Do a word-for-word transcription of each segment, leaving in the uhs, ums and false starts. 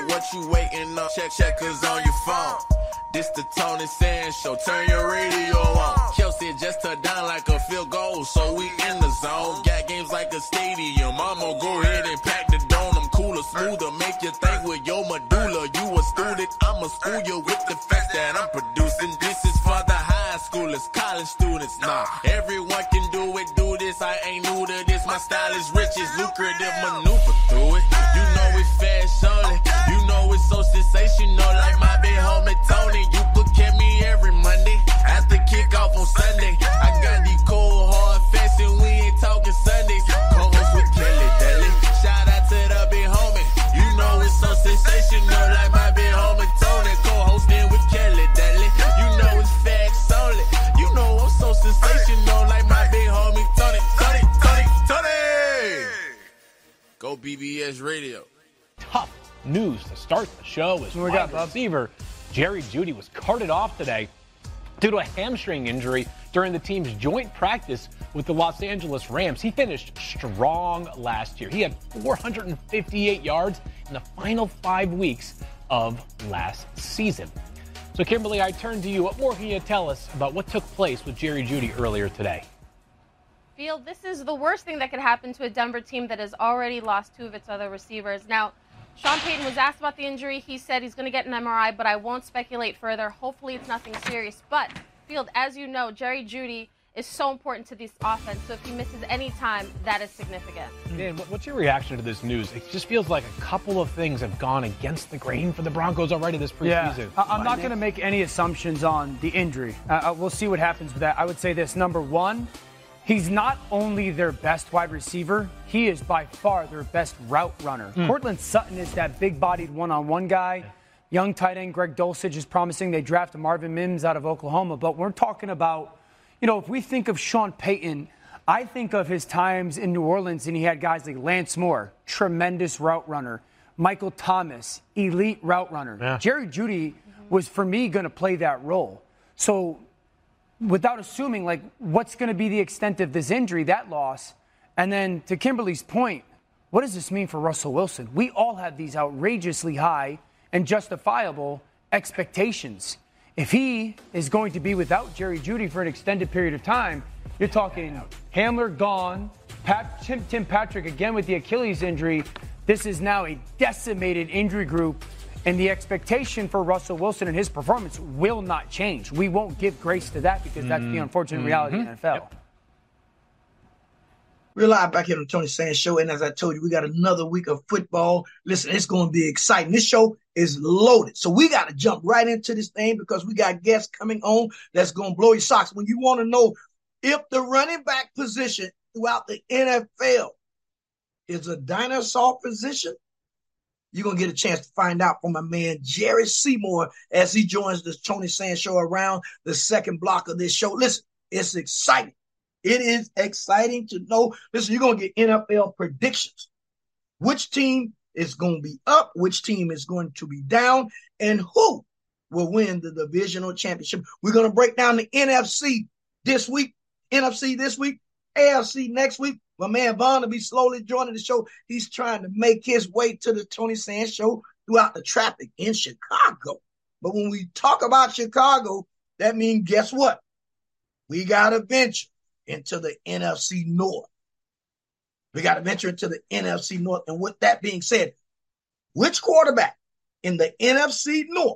wait, what you waiting on? Check checkers on your phone. This the Tony Sand Show, turn your radio on. Kelsey just touched down like a field goal, so we in the zone. Got games like a stadium, I'ma go ahead and pack the dome. I'm cooler, smoother, make you think with your medulla. You a student, I'ma school you with the facts that I'm producing. This is for the high schoolers, college students, nah. Everyone can do it, do this, I ain't new to this. My style is rich, it's lucrative, maneuver through it. You know it's fast only, you know it's so sensational, like my big homie Tony. You could catch me every Monday after kickoff on Sunday. I got these cold hard facts and we ain't talking Sundays. Co-host with Kelly Daly. Shout out to the big homie. You know it's so sensational, like my big homie Tony. Co-hosting with Kelly Daly. You know it's facts only. You know I'm so sensational, like my big homie Tony. Tony, Tony, Tony. Go B B S Radio. Tough news to start the show as wide receiver Jerry Jeudy was carted off today due to a hamstring injury during the team's joint practice with the Los Angeles Rams. He finished strong last year. He had four hundred fifty-eight yards in the final five weeks of last season. So, Kimberly, I turn to you. What more can you tell us about what took place with Jerry Jeudy earlier today? Field, this is the worst thing that could happen to a Denver team that has already lost two of its other receivers. Now, Sean Payton was asked about the injury. He said he's going to get an M R I, but I won't speculate further. Hopefully it's nothing serious. But, Field, as you know, Jerry Jeudy is so important to this offense. So if he misses any time, that is significant. Dan, what's your reaction to this news? It just feels like a couple of things have gone against the grain for the Broncos already this preseason. Yeah, I'm not going to make any assumptions on the injury. Uh, we'll see what happens with that. I would say this. Number one, he's not only their best wide receiver, he is by far their best route runner. Mm. Cortland Sutton is that big-bodied one-on-one guy. Young tight end Greg Dulcich is promising. They drafted Marvin Mims out of Oklahoma. But we're talking about, you know, if we think of Sean Payton, I think of his times in New Orleans, and he had guys like Lance Moore, tremendous route runner. Michael Thomas, elite route runner. Yeah. Jerry Jeudy was, for me, going to play that role. So without assuming, like, what's going to be the extent of this injury, that loss, and then to Kimberly's point, what does this mean for Russell Wilson? We all have these outrageously high and justifiable expectations. If he is going to be without Jerry Jeudy for an extended period of time, you're talking Hamler gone, Pat, Tim, Tim Patrick again with the Achilles injury. This is now a decimated injury group, and the expectation for Russell Wilson and his performance will not change. We won't give grace to that because that's the unfortunate reality mm-hmm. of the N F L. Yep. We're live back here on the Tony Sands Show, and as I told you, we got another week of football. Listen, it's going to be exciting. This show is loaded, so we got to jump right into this thing because we got guests coming on that's going to blow your socks. When you want to know if the running back position throughout the N F L is a dinosaur position, you're going to get a chance to find out from my man Jerry Seymour as he joins the Tony Sands Show around the second block of this show. Listen, it's exciting. It is exciting to know. Listen, you're going to get N F L predictions. Which team is going to be up, which team is going to be down, and who will win the divisional championship. We're going to break down the N F C this week, N F C this week, A F C next week. My man Vaughn will be slowly joining the show. He's trying to make his way to the Tony Sands Show throughout the traffic in Chicago. But when we talk about Chicago, that means guess what? We got to venture into the N F C North. We got to venture into the N F C North. And with that being said, which quarterback in the N F C North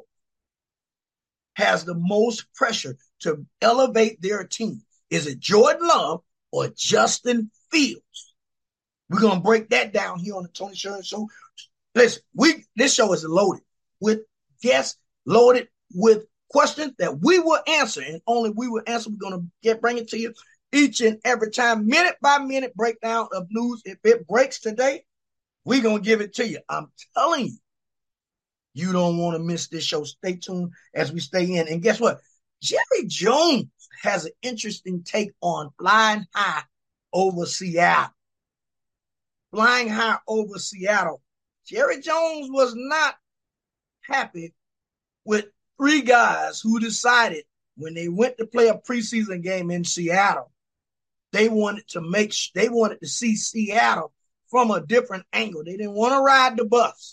has the most pressure to elevate their team? Is it Jordan Love or Justin Fields? We're going to break that down here on the Tony Sherman Show. Listen, we this show is loaded with guests, loaded with questions that we will answer, and only we will answer. We're going to get bring it to you each and every time, minute by minute breakdown of news. If it breaks today, we're going to give it to you. I'm telling you, you don't want to miss this show. Stay tuned as we stay in. And guess what? Jerry Jones has an interesting take on flying high over Seattle. Flying high over Seattle. Jerry Jones was not happy with three guys who decided when they went to play a preseason game in Seattle, they wanted to make they wanted to see Seattle from a different angle. They didn't want to ride the bus.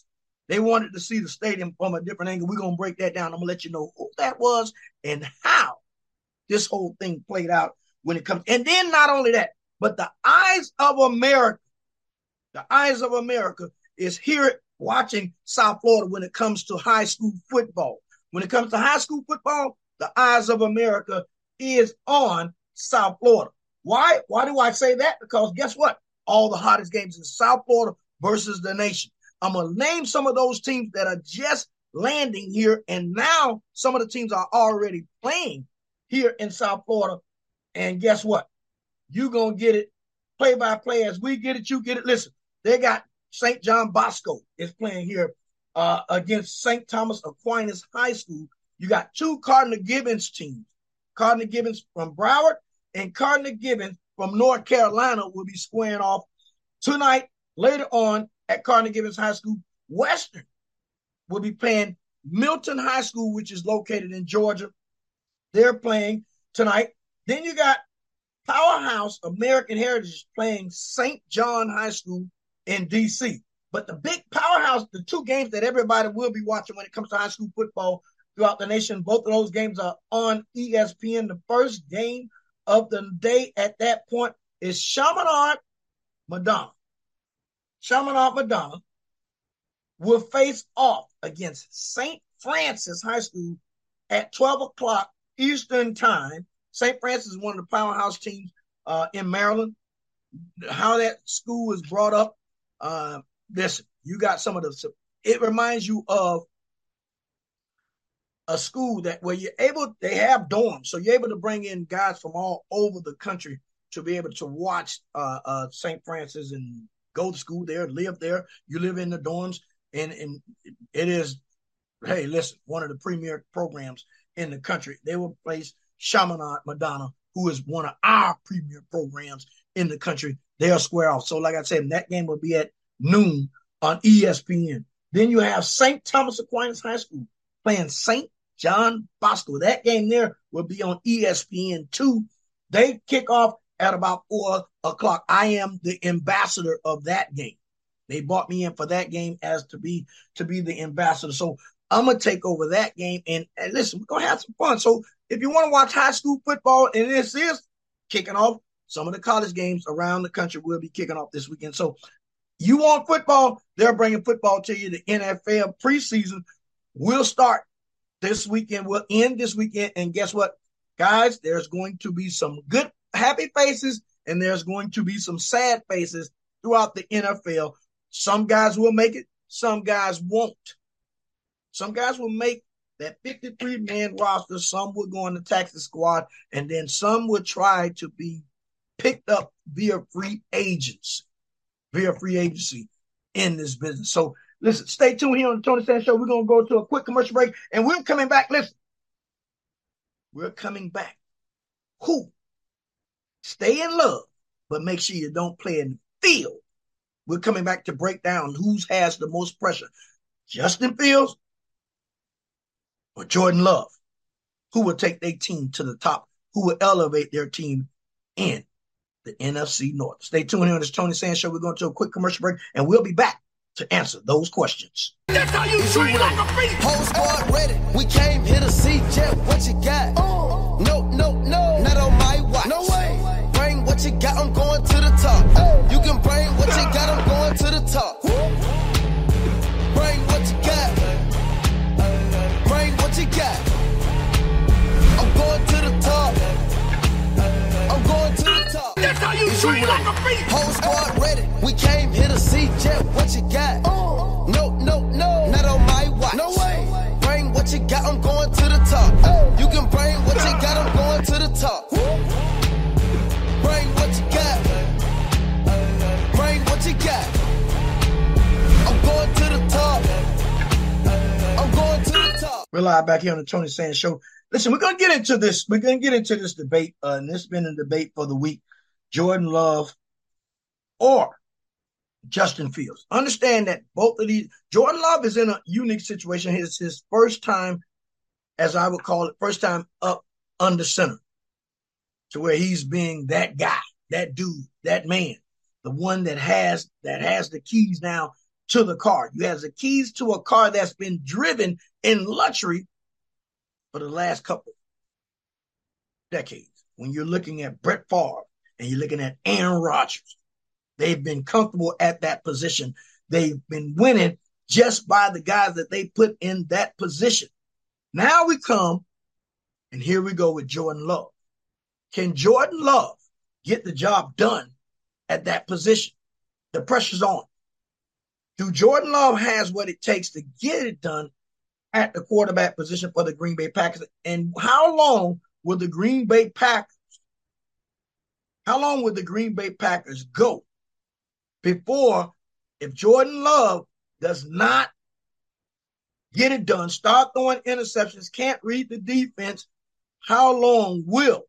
They wanted to see the stadium from a different angle. We're going to break that down. I'm going to let you know who that was and how this whole thing played out when it comes. And then not only that, but the eyes of America, the eyes of America is here watching South Florida when it comes to high school football. When it comes to high school football, the eyes of America is on South Florida. Why? Why do I say that? Because guess what? All the hottest games in South Florida versus the nation. I'm going to name some of those teams that are just landing here. And now some of the teams are already playing here in South Florida. And guess what? You're going to get it play by play. As we get it, you get it. Listen, they got Saint John Bosco is playing here uh, against Saint Thomas Aquinas High School. You got two Cardinal Gibbons teams. Cardinal Gibbons from Broward and Cardinal Gibbons from North Carolina will be squaring off tonight. Later on at Cardinal Gibbons High School, Western will be playing Milton High School, which is located in Georgia. They're playing tonight. Then you got Powerhouse American Heritage playing Saint John High School in D C. But the big powerhouse, the two games that everybody will be watching when it comes to high school football throughout the nation, both of those games are on E S P N. The first game of the day at that point is Chaminade Madonna. Chaminade Madonna will face off against Saint Francis High School at twelve o'clock Eastern Time. Saint Francis is one of the powerhouse teams uh, in Maryland. How that school is brought up, uh, listen, you got some of the, it reminds you of a school that where you're able, they have dorms, so you're able to bring in guys from all over the country to be able to watch uh, uh, Saint Francis and go to school there, live there. You live in the dorms, and, and it is, hey, listen, one of the premier programs in the country. They will place Chaminade Madonna, who is one of our premier programs in the country. They'll square off. So like I said, that game will be at noon on E S P N. Then you have Saint Thomas Aquinas High School playing Saint John Bosco. That game there will be on E S P N two. They kick off at about four o'clock. I am the ambassador of that game. They brought me in for that game as to be to be the ambassador. So I'm going to take over that game. And, and listen, we're going to have some fun. So if you want to watch high school football, and this is kicking off, some of the college games around the country will be kicking off this weekend. So you want football, they're bringing football to you. The N F L preseason will start this weekend, will end this weekend. And guess what, guys? There's going to be some good, happy faces, and there's going to be some sad faces throughout the N F L. Some guys will make it, some guys won't. Some guys will make that fifty-three man roster. Some will go on the taxi squad, and then some will try to be picked up via free agents, via free agency in this business. So listen, stay tuned here on the Tony Sanders Show. We're going to go to a quick commercial break, and we're coming back. Listen, we're coming back. Who? Stay in love, but make sure you don't play in the field. We're coming back to break down who has the most pressure, Justin Fields or Jordan Love. Who will take their team to the top? Who will elevate their team in the N F C North? Stay tuned here on this Tony Sanders Show. We're going to a quick commercial break, and we'll be back to answer those questions. That's how you train like a beast. Whole squad ready. We came here to see Jeff. What you got? Oh. No, no, no. Not on my watch. No way. Bring what you got. I'm going to the top. Oh. You can bring what you got. I'm going to the top. Woo. Bring what you got. Bring what you got. I'm going to the top. I'm going to the top. That's how you train like a beast. Whole squad ready. We came here to see Jeff. What you got? Oh. No, no, no. Not on my watch. No way. Bring what you got. I'm going to the top. Oh. You can bring what you got. I'm going to the top. Woo. Bring what you got. Bring what you got. I'm going to the top. I'm going to the top. We're live back here on the Tony Sanders Show. Listen, we're going to get into this. We're going to get into this debate, uh, and this has been a debate for the week. Jordan Love or Justin Fields. Understand that both of these, Jordan Love is in a unique situation. It's his first time, as I would call it, first time up under center, to where he's being that guy, that dude, that man, the one that has that has the keys now to the car. You have the keys to a car that's been driven in luxury for the last couple decades. When you're looking at Brett Favre and you're looking at Aaron Rodgers, they've been comfortable at that position. They've been winning just by the guys that they put in that position. Now we come, and here we go with Jordan Love. Can Jordan Love get the job done at that position? The pressure's on. Do Jordan Love has what it takes to get it done at the quarterback position for the Green Bay Packers? And how long will the Green Bay Packers, how long will the Green Bay Packers go before, if Jordan Love does not get it done, start throwing interceptions, can't read the defense, how long will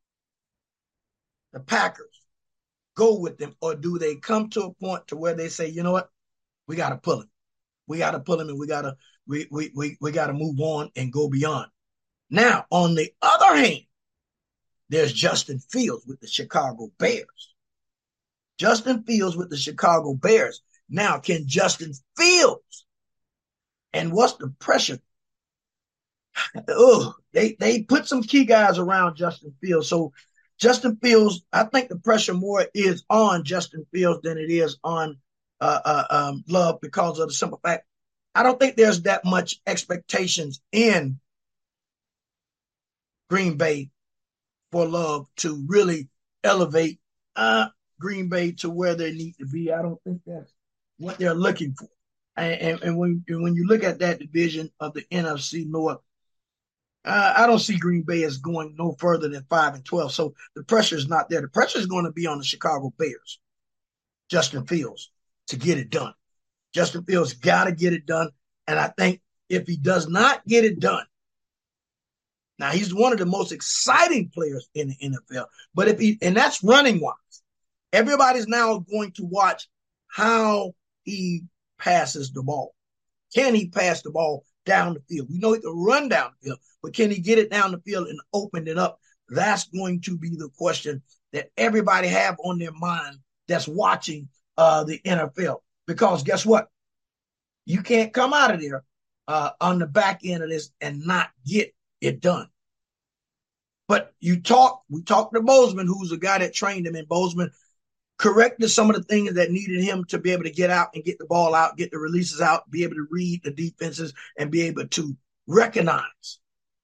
the Packers go with them? Or do they come to a point to where they say, you know what, we got to pull him. We got to pull him and we got to we we we, we got to move on and go beyond. Now, on the other hand, there's Justin Fields with the Chicago Bears. Justin Fields with the Chicago Bears. Now, can Justin Fields, and what's the pressure? Oh, they, they put some key guys around Justin Fields. So Justin Fields, I think the pressure more is on Justin Fields than it is on uh, uh, um, Love, because of the simple fact, I don't think there's that much expectations in Green Bay for Love to really elevate uh, Green Bay to where they need to be. I don't think that's what they're looking for. And, and, and when, and when you look at that division of the N F C North, uh, I don't see Green Bay as going no further than five and twelve. So the pressure is not there. The pressure is going to be on the Chicago Bears, Justin Fields, to get it done. Justin Fields got to get it done. And I think if he does not get it done, now he's one of the most exciting players in the N F L. But if he, and that's running wise, everybody's now going to watch how he passes the ball. Can he pass the ball down the field? We know he can run down the field, but can he get it down the field and open it up? That's going to be the question that everybody have on their mind that's watching uh, the N F L. Because guess what? You can't come out of there uh, on the back end of this and not get it done. But you talk, we talked to Bozeman, who's the guy that trained him, and Bozeman corrected some of the things that needed him to be able to get out and get the ball out, get the releases out, be able to read the defenses, and be able to recognize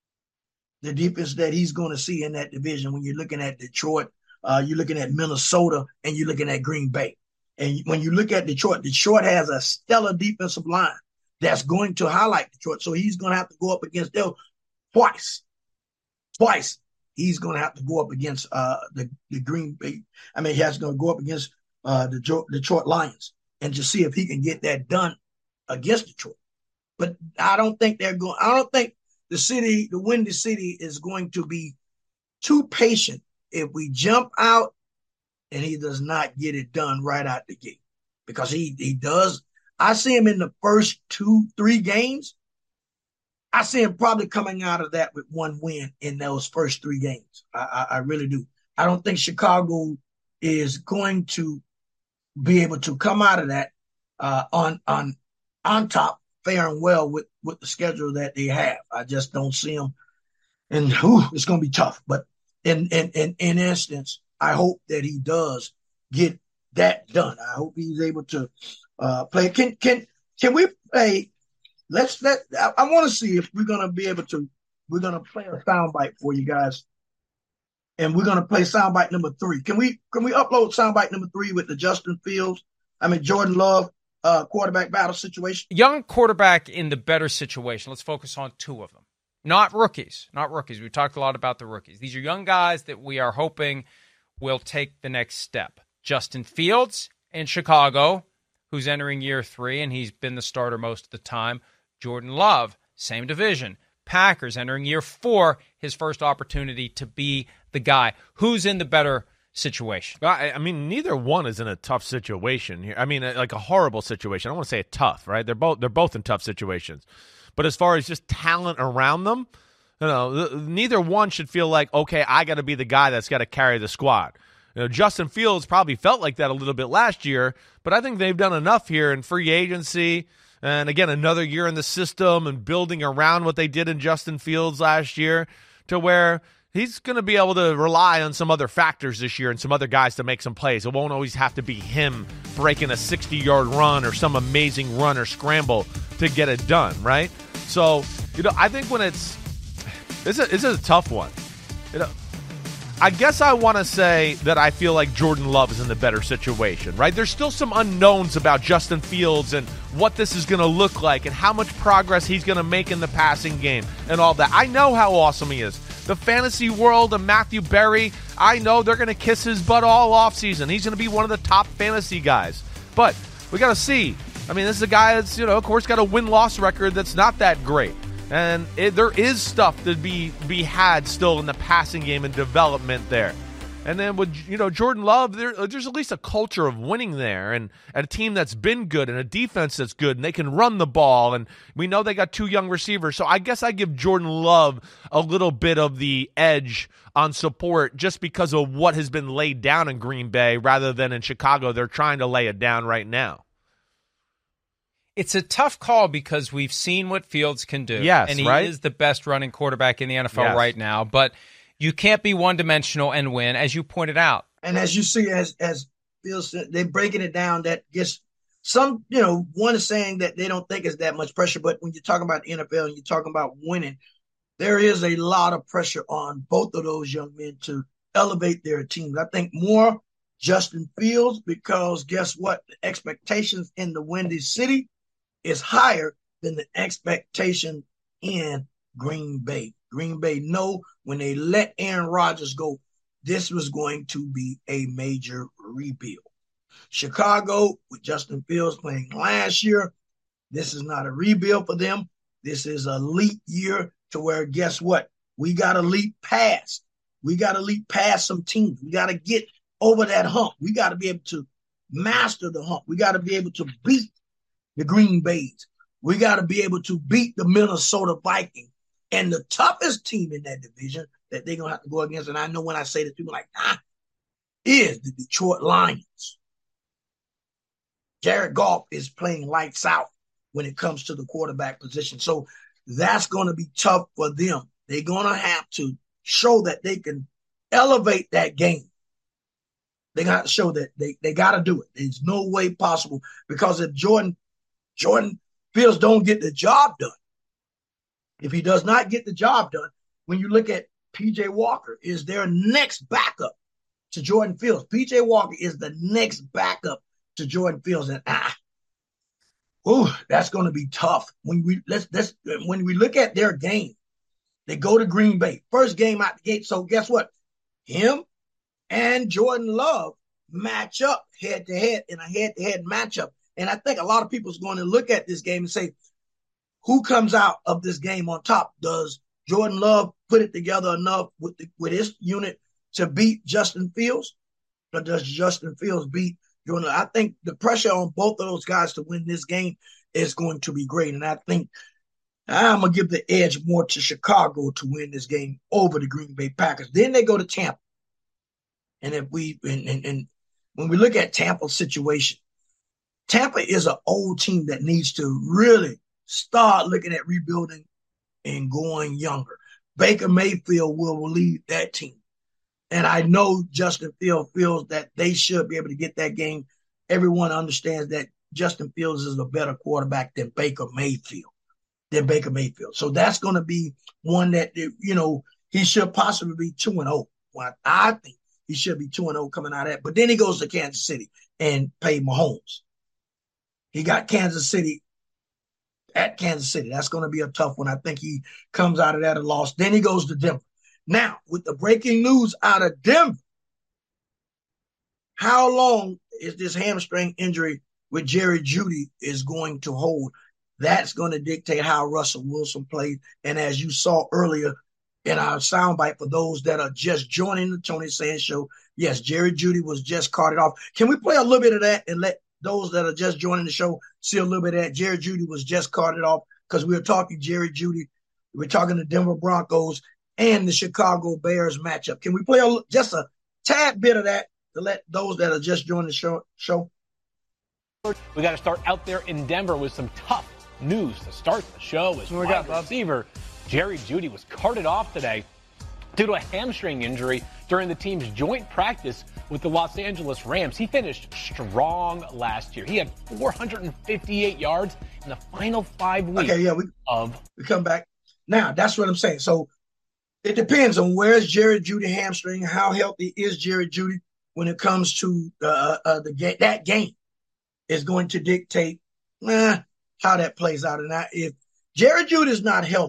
the defense that he's going to see in that division. When you're looking at Detroit, uh, you're looking at Minnesota, and you're looking at Green Bay. And when you look at Detroit, Detroit has a stellar defensive line that's going to highlight Detroit. So he's going to have to go up against them twice. Twice. He's going to have to go up against uh, the, the Green Bay. I mean, he has to go up against uh, the Detroit, Detroit Lions and just see if he can get that done against Detroit. But I don't think they're going. I don't think the city, the Windy City, is going to be too patient if we jump out and he does not get it done right out the gate, because he he does. I see him in the first two, three games. I see him probably coming out of that with one win in those first three games. I, I, I really do. I don't think Chicago is going to be able to come out of that uh, on on on top, faring well with, with the schedule that they have. I just don't see them, and whew, it's going to be tough. But in in in in instance, I hope that he does get that done. I hope he's able to uh, play. Can can can we play? Let's let. I, I want to see if we're gonna be able to. We're gonna play a soundbite for you guys, and we're gonna play soundbite number three. Can we can we upload soundbite number three with the Justin Fields? I mean Jordan Love uh, quarterback battle situation. Young quarterback in the better situation. Let's focus on two of them. Not rookies. Not rookies. We talked a lot about the rookies. These are young guys that we are hoping will take the next step. Justin Fields in Chicago, who's entering year three, and he's been the starter most of the time. Jordan Love, same division. Packers entering year four, his first opportunity to be the guy. Who's in the better situation? I, I mean, neither one is in a tough situation here. I mean, like a horrible situation. I don't want to say it tough, right? They're both they're both in tough situations. But as far as just talent around them, you know, neither one should feel like, okay, I got to be the guy that's got to carry the squad. You know, Justin Fields probably felt like that a little bit last year, but I think they've done enough here in free agency. And again, another year in the system and building around what they did in Justin Fields last year to where he's going to be able to rely on some other factors this year and some other guys to make some plays. It won't always have to be him breaking a sixty-yard run or some amazing run or scramble to get it done, right? So, you know, I think when it's this is, this is a tough one. You know, I guess I want to say that I feel like Jordan Love is in the better situation, right? There's still some unknowns about Justin Fields and what this is going to look like and how much progress he's going to make in the passing game and all that. I know how awesome he is. The fantasy world of Matthew Berry, I know they're going to kiss his butt all offseason. He's going to be one of the top fantasy guys. But we got to see. I mean, this is a guy that's, you know, of course, got a win-loss record that's not that great. And it, there is stuff to be be had still in the passing game and development there. And then with, you know, Jordan Love, there, there's at least a culture of winning there and, and a team that's been good and a defense that's good and they can run the ball. And we know they got two young receivers. So I guess I give Jordan Love a little bit of the edge on support just because of what has been laid down in Green Bay rather than in Chicago. They're trying to lay it down right now. It's a tough call because we've seen what Fields can do. Yes, and he right? is the best running quarterback in the N F L yes. right now. But you can't be one-dimensional and win, as you pointed out. And as you see, as as Fields said, they're breaking it down. That gets some, you know, one is saying that they don't think it's that much pressure. But when you're talking about the N F L and you're talking about winning, there is a lot of pressure on both of those young men to elevate their teams. I think more Justin Fields because guess what? The expectations in the Windy City is higher than the expectation in Green Bay. Green Bay know when they let Aaron Rodgers go, this was going to be a major rebuild. Chicago, with Justin Fields playing last year, this is not a rebuild for them. This is a leap year to where, guess what? We got to leap past. We got to leap past some teams. We got to get over that hump. We got to be able to master the hump. We got to be able to beat the Green Bays. We got to be able to beat the Minnesota Vikings. And the toughest team in that division that they're going to have to go against, and I know when I say this, people are like, ah, is the Detroit Lions. Jared Goff is playing lights out when it comes to the quarterback position. So that's going to be tough for them. They're going to have to show that they can elevate that game. They got to show that they, they got to do it. There's no way possible because if Jordan Jordan Fields don't get the job done, if he does not get the job done, when you look at P J Walker, is their next backup to Jordan Fields. P J Walker is the next backup to Jordan Fields, and ah, ooh, that's going to be tough. When we let's let's when we look at their game, they go to Green Bay, first game out the gate. So guess what? Him and Jordan Love match up head to head in a head to head matchup. And I think a lot of people is going to look at this game and say, who comes out of this game on top? Does Jordan Love put it together enough with the, with his unit to beat Justin Fields? Or does Justin Fields beat Jordan Love? I think the pressure on both of those guys to win this game is going to be great. And I think I'm going to give the edge more to Chicago to win this game over the Green Bay Packers. Then they go to Tampa. And if we and, and, and when we look at Tampa's situation, Tampa is an old team that needs to really start looking at rebuilding and going younger. Baker Mayfield will lead that team. And I know Justin Fields feels that they should be able to get that game. Everyone understands that Justin Fields is a better quarterback than Baker Mayfield, than Baker Mayfield. So that's going to be one that, you know, he should possibly be two and oh. Well, I think he should be two and oh coming out of that. But then he goes to Kansas City and pay Mahomes. He got Kansas City at Kansas City. That's going to be a tough one. I think he comes out of that a loss. Then he goes to Denver. Now, with the breaking news out of Denver, how long is this hamstring injury with Jerry Jeudy is going to hold? That's going to dictate how Russell Wilson plays. And as you saw earlier in our soundbite, for those that are just joining the Tony Sands Show, yes, Jerry Jeudy was just carted off. Can we play a little bit of that and let those that are just joining the show see a little bit of that? Jerry Jeudy was just carted off because we were talking Jerry Jeudy. We're talking the Denver Broncos and the Chicago Bears matchup. Can we play a, just a tad bit of that to let those that are just joining the show? show? We got to start out there in Denver with some tough news to start the show. As wide got, receiver Jerry Jeudy was carted off today due to a hamstring injury during the team's joint practice with the Los Angeles Rams. He finished strong last year. He had four hundred fifty-eight yards in the final five weeks okay, yeah, we, of. We come back. Now, that's what I'm saying. So it depends on where's Jerry Jeudy hamstring, how healthy is Jerry Jeudy when it comes to uh, uh, the ga- that game is going to dictate eh, how that plays out. And I, if Jerry Jeudy is not healthy,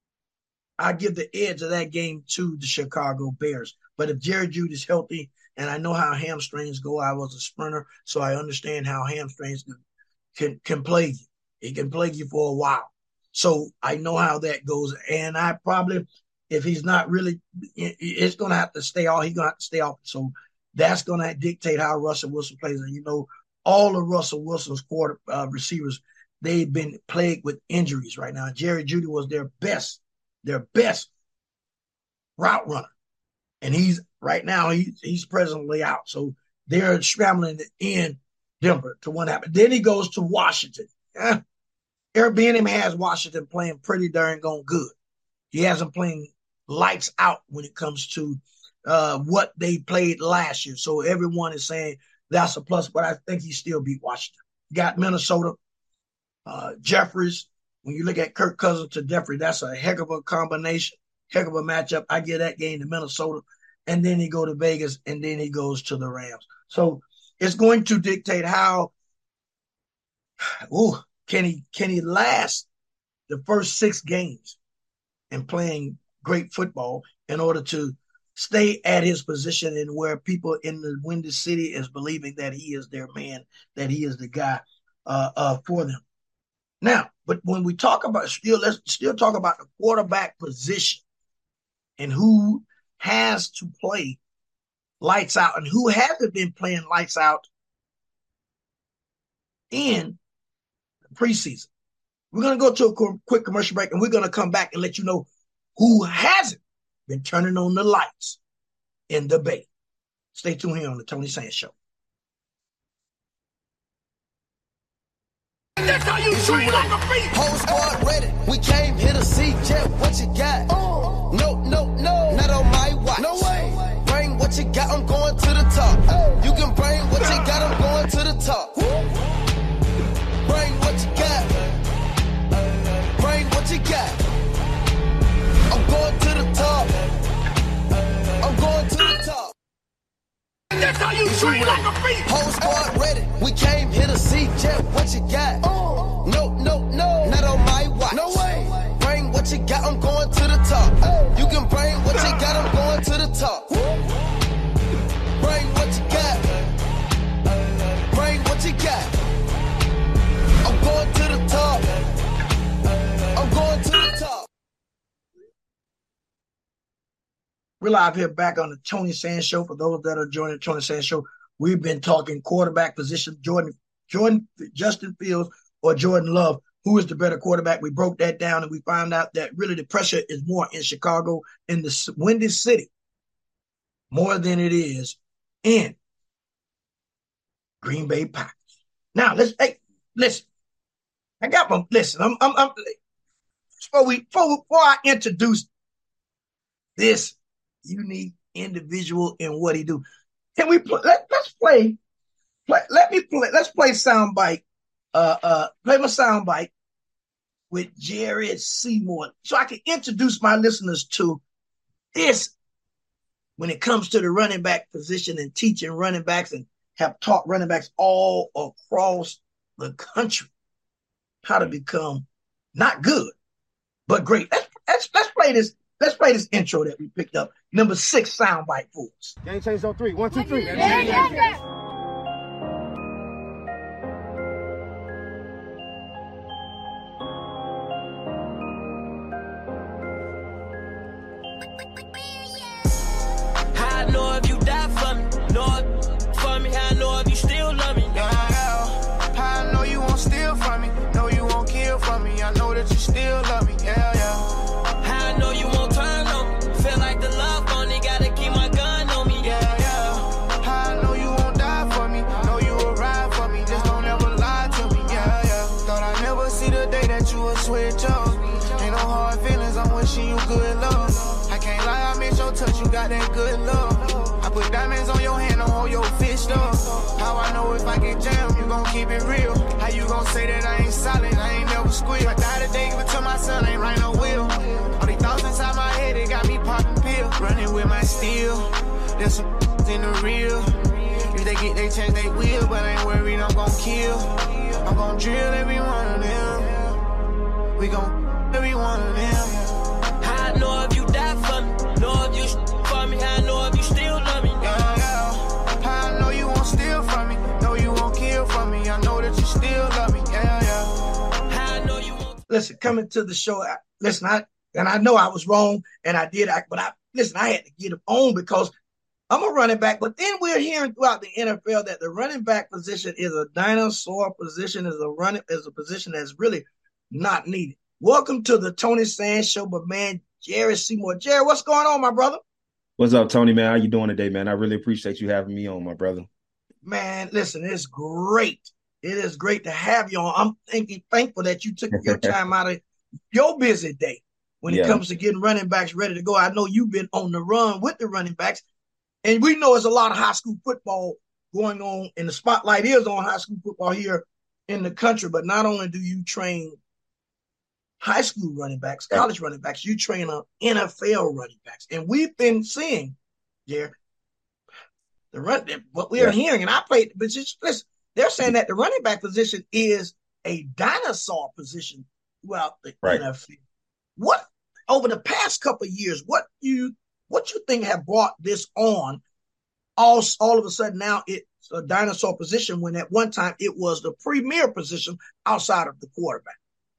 I give the edge of that game to the Chicago Bears. But if Jerry Jeudy is healthy, and I know how hamstrings go, I was a sprinter, so I understand how hamstrings can, can, can plague you. It can plague you for a while. So I know how that goes. And I probably, if he's not really, it's going to have to stay off. He's going to have to stay off. So that's going to dictate how Russell Wilson plays. And, you know, all of Russell Wilson's quarter uh, receivers, they've been plagued with injuries right now. Jerry Jeudy was their best, their best route runner. And he's right now, he, he's presently out. So they're scrambling in Denver to what happened. Then he goes to Washington. Yeah. Eric Bieniemy has Washington playing pretty darn going good. He hasn't playing lights out when it comes to uh, what they played last year. So everyone is saying that's a plus, but I think he still beat Washington. Got Minnesota, uh, Jeffries. When you look at Kirk Cousins to Jeffrey, that's a heck of a combination, heck of a matchup. I give that game to Minnesota, and then he go to Vegas, and then he goes to the Rams. So it's going to dictate how, ooh, can he can he last the first six games and playing great football in order to stay at his position and where people in the Windy City is believing that he is their man, that he is the guy uh, uh, for them. Now, but when we talk about still, let's still talk about the quarterback position and who has to play lights out and who hasn't been playing lights out in the preseason. We're going to go to a quick commercial break, and we're going to come back and let you know who hasn't been turning on the lights in the Bay. Stay tuned here on the Tony Sands Show. That's how you treat like a beast. Whole squad ready. We came here to see Jet. What you got? Oh. No, no, no. Not on my watch. No way. Bring what you got. I'm going to the top. Oh. You can bring what you got. I'm going to the top. Woo. Bring what you got. Bring what you got. I'm going to the top. I'm going to the top. That's how you treat like a beast. Whole squad ready. We came here to see Jet. What you got? Oh. No, no, no. Not on my watch. No way. Bring what you got. I'm going to the top. Oh. You can bring what you got. I'm going to the top. Woo. Bring what you got. Bring what you got. I'm going to the top. I'm going to the top. We're live here back on the Tony Sands Show. For those that are joining the Tony Sands Show, we've been talking quarterback position, Jordan, Jordan, Justin Fields or Jordan Love. Who is the better quarterback? We broke that down, and we found out that really the pressure is more in Chicago, in the Windy City, more than it is in Green Bay Packers. Now, let's hey, listen. I got my listen. I'm, I'm, I'm before we before, before I introduce this unique individual and what he do. Can we play? Let, let's play, play. Let me play. Let's play soundbite. Uh, uh, play my soundbite with Jared Seymour, so I can introduce my listeners to this. When it comes to the running back position and teaching running backs, and have taught running backs all across the country how to become not good but great. Let's let's, let's play this. Let's play this intro that we picked up. Number six soundbite for us. Game change on three. One, two, three. Yeah, yeah, yeah, yeah. How I know if you die for me? Know for me. How I know if you still love me? Yeah, yeah. How I know you won't steal from me? Know you won't kill from me. I know that you still love me. Yeah, yeah. How I know you won't turn on me? Feel like the love only gotta keep my gun on me. Yeah, yeah. How I know you you a switch up. Ain't no hard feelings, I'm wishing you good luck. I can't lie, I miss your touch, you got that good luck. I put diamonds on your hand, don't hold your fist up. How I know if I get jammed, you gon' keep it real. How you gon' say that I ain't solid, I ain't never squeal. I die today, give it to my son, ain't right no will. All these thoughts inside my head, it got me popping pills. Running with my steel, there's some in the real. If they get they chance, they will, but ain't worried, I'm gon' kill. I'm gon' drill every one of them. We gon' every one of them. How I know if you die for me, know if you sh- for me, how I know if you still love me. Yeah, yeah. How I know you won't steal from me, know you won't kill from me. I know that you still love me. Yeah, yeah. How I know you won't. Listen, coming to the show, I, listen, I and I know I was wrong, and I did, I, but I listen, I had to get him on because I'm a running back. But then we're hearing throughout the N F L that the running back position is a dinosaur position, is a running is a position that's really not needed. Welcome to the Tony Sands Show, but man, Jerry Seymour. Jerry, what's going on, my brother? What's up, Tony, man? How you doing today, man? I really appreciate you having me on, my brother. Man, listen, it's great. It is great to have you on. I'm thinking, thankful that you took your time out of your busy day when Yeah. it comes to getting running backs ready to go. I know you've been on the run with the running backs, and we know there's a lot of high school football going on, and the spotlight is on high school football here in the country. But not only do you train high school running backs, college running backs, you train on N F L running backs. And we've been seeing, Jerry, the run what we are Yeah. hearing, and I played, but just listen, they're saying that the running back position is a dinosaur position throughout the Right. N F L. What over the past couple of years, what you what you think have brought this on? All all of a sudden now it's a dinosaur position when at one time it was the premier position outside of the quarterback.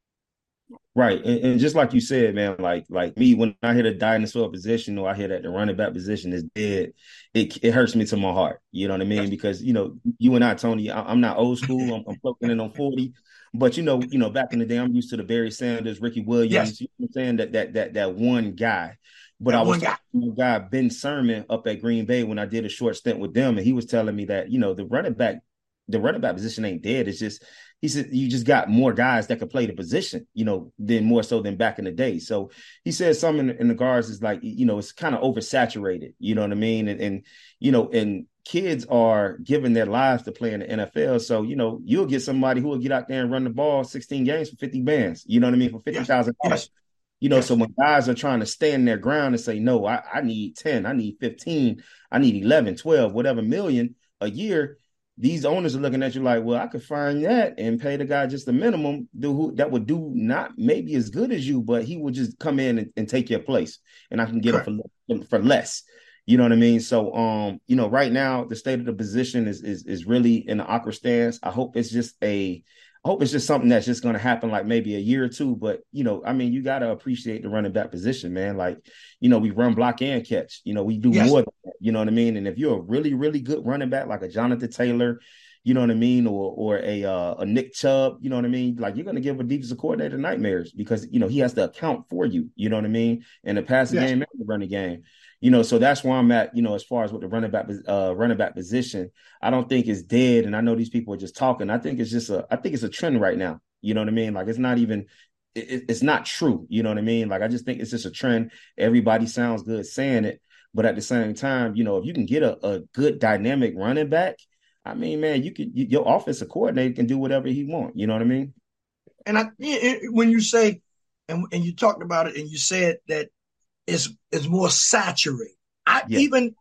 Right. And, and just like you said, man, like like me, when I hear the dinosaur position or I hear that the running back position is dead, it it hurts me to my heart. You know what I mean? Because, you know, you and I, Tony, I, I'm not old school. I'm, I'm floating in on forty. But, you know, you know, back in the day, I'm used to the Barry Sanders, Ricky Williams, Yes. you know what I'm saying? That that that that one guy. But That I was one guy. talking to a guy, Ben Sermon, up at Green Bay when I did a short stint with them, and he was telling me that, you know, the running back, the running back position ain't dead. It's just, he said, you just got more guys that can play the position, you know, than more so than back in the day. So he said something in, in the guards is like, you know, it's kind of oversaturated, you know what I mean? And, and, you know, and kids are giving their lives to play in the N F L. So, you know, you'll get somebody who will get out there and run the ball sixteen games for fifty bands, you know what I mean? For fifty thousand dollars. Yes. You know, Yes. so when guys are trying to stand their ground and say, no, I, I need ten, I need fifteen, I need eleven, twelve, whatever million a year, these owners are looking at you like, well, I could find that and pay the guy just the minimum do who, that would do not maybe as good as you, but he would just come in and, and take your place and I can get him for, for less. You know what I mean? So, um, you know, right now, the state of the position is is is really in an awkward stance. I hope it's just a I hope it's just something that's just going to happen like maybe a year or two. But, you know, I mean, you got to appreciate the running back position, man. Like, you know, we run, block, and catch. You know, we do Yes. more than that. You know what I mean? And if you're a really, really good running back, like a Jonathan Taylor, you know what I mean, or or a uh, a Nick Chubb, you know what I mean? Like, you're going to give a defensive coordinator nightmares because, you know, he has to account for you, you know what I mean? And the passing Yes. game and the running game. You know, so that's where I'm at, you know, as far as with the running back uh, running back position. I don't think it's dead. And I know these people are just talking. I think it's just a I think it's a trend right now. You know what I mean? Like, it's not even it, it's not true. You know what I mean? Like, I just think it's just a trend. Everybody sounds good saying it. But at the same time, you know, if you can get a, a good dynamic running back, I mean, man, you could you, your offensive coordinator can do whatever he wants. You know what I mean? And I, when you say, and, and you talked about it, and you said that it's, it's more saturated. I Yeah. even,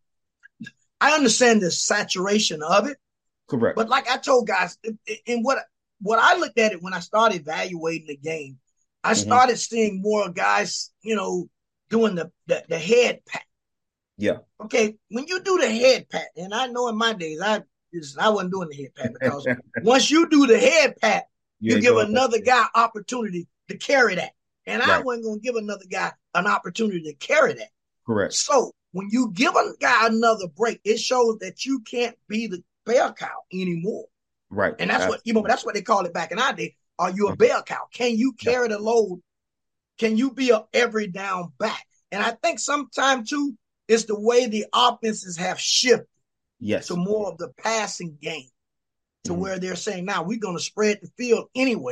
I understand the saturation of it, Correct. but like I told guys, in what what I looked at it when I started evaluating the game, I Mhm. started seeing more guys, you know, doing the the, the head pat. Yeah. Okay, when you do the head pat, and I know in my days I just, I wasn't doing the head pat because once you do the head pat, You you ain't give going another guy opportunity to carry that. And I Right. wasn't going to give another guy an opportunity to carry that. Correct. So when you give a guy another break, it shows that you can't be the bell cow anymore. Right. And that's what, you know, that's what they called it back in our day. Are you a bell cow? Can you carry the load? Can you be a every down back? And I think sometime too, it's the way the offenses have shifted Yes. to more of the passing game, to Mhm. where they're saying, now we're going to spread the field anyway.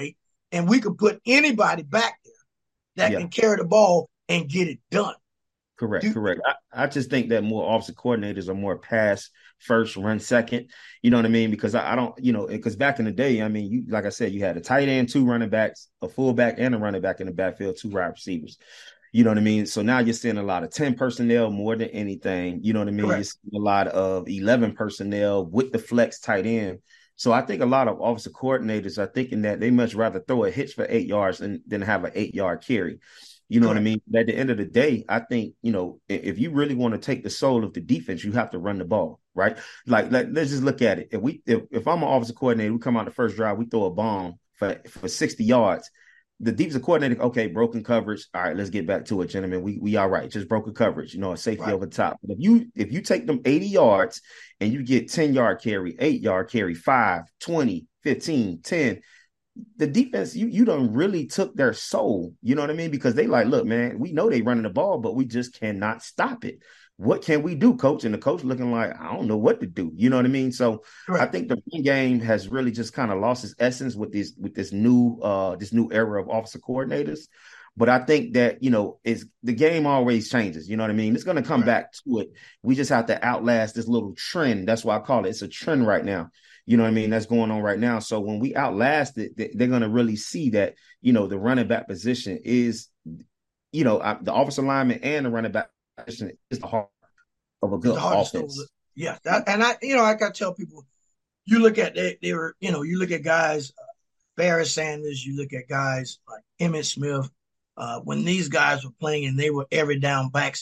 and we could put anybody back there that Yeah. can carry the ball and get it done. Correct, Do- correct. I, I just think that more offensive coordinators are more pass first, run second. You know what I mean? Because I, I don't, you know, because back in the day, I mean, you like I said, you had a tight end, two running backs, a fullback, and a running back in the backfield, two wide receivers. You know what I mean? So now you're seeing a lot of ten personnel more than anything. You know what I mean? Correct. You're seeing a lot of eleven personnel with the flex tight end. So I think a lot of offensive coordinators are thinking that they much rather throw a hitch for eight yards than, than have an eight-yard carry. You know Correct. what I mean? But at the end of the day, I think, you know, if you really want to take the soul of the defense, you have to run the ball, right? Like, like let's just look at it. If we, if, if I'm an offensive coordinator, we come out the first drive, we throw a bomb for, for sixty yards. The defensive coordinator, okay, broken coverage. All right, let's get back to it, gentlemen. We we all right, just broken coverage, you know, a safety Right. over the top. But if you if you take them eighty yards and you get ten-yard carry, eight-yard carry, five, twenty, fifteen, ten, the defense, you you done really took their soul. You know what I mean? Because they like, look, man, we know they running the ball, but we just cannot stop it. What can we do, coach? And the coach looking like, I don't know what to do. You know what I mean? So Correct. I think the run game has really just kind of lost its essence with this with this new uh this new era of offensive coordinators. But I think that, you know, it's the game always changes. You know what I mean? It's going to come Right. back to it. We just have to outlast this little trend. That's why I call it. It's a trend right now. You know what I mean? That's going on right now. So when we outlast it, they- they're going to really see that, you know, the running back position is, you know, uh, the offensive lineman and the running back position is the heart of a It's good the hardest offense. over- Yeah, that, and I, you know, I got to tell people, you look at they, they were, you know, you look at guys, uh, Barry Sanders, you look at guys like Emmitt Smith, uh, when these guys were playing and they were every down backs.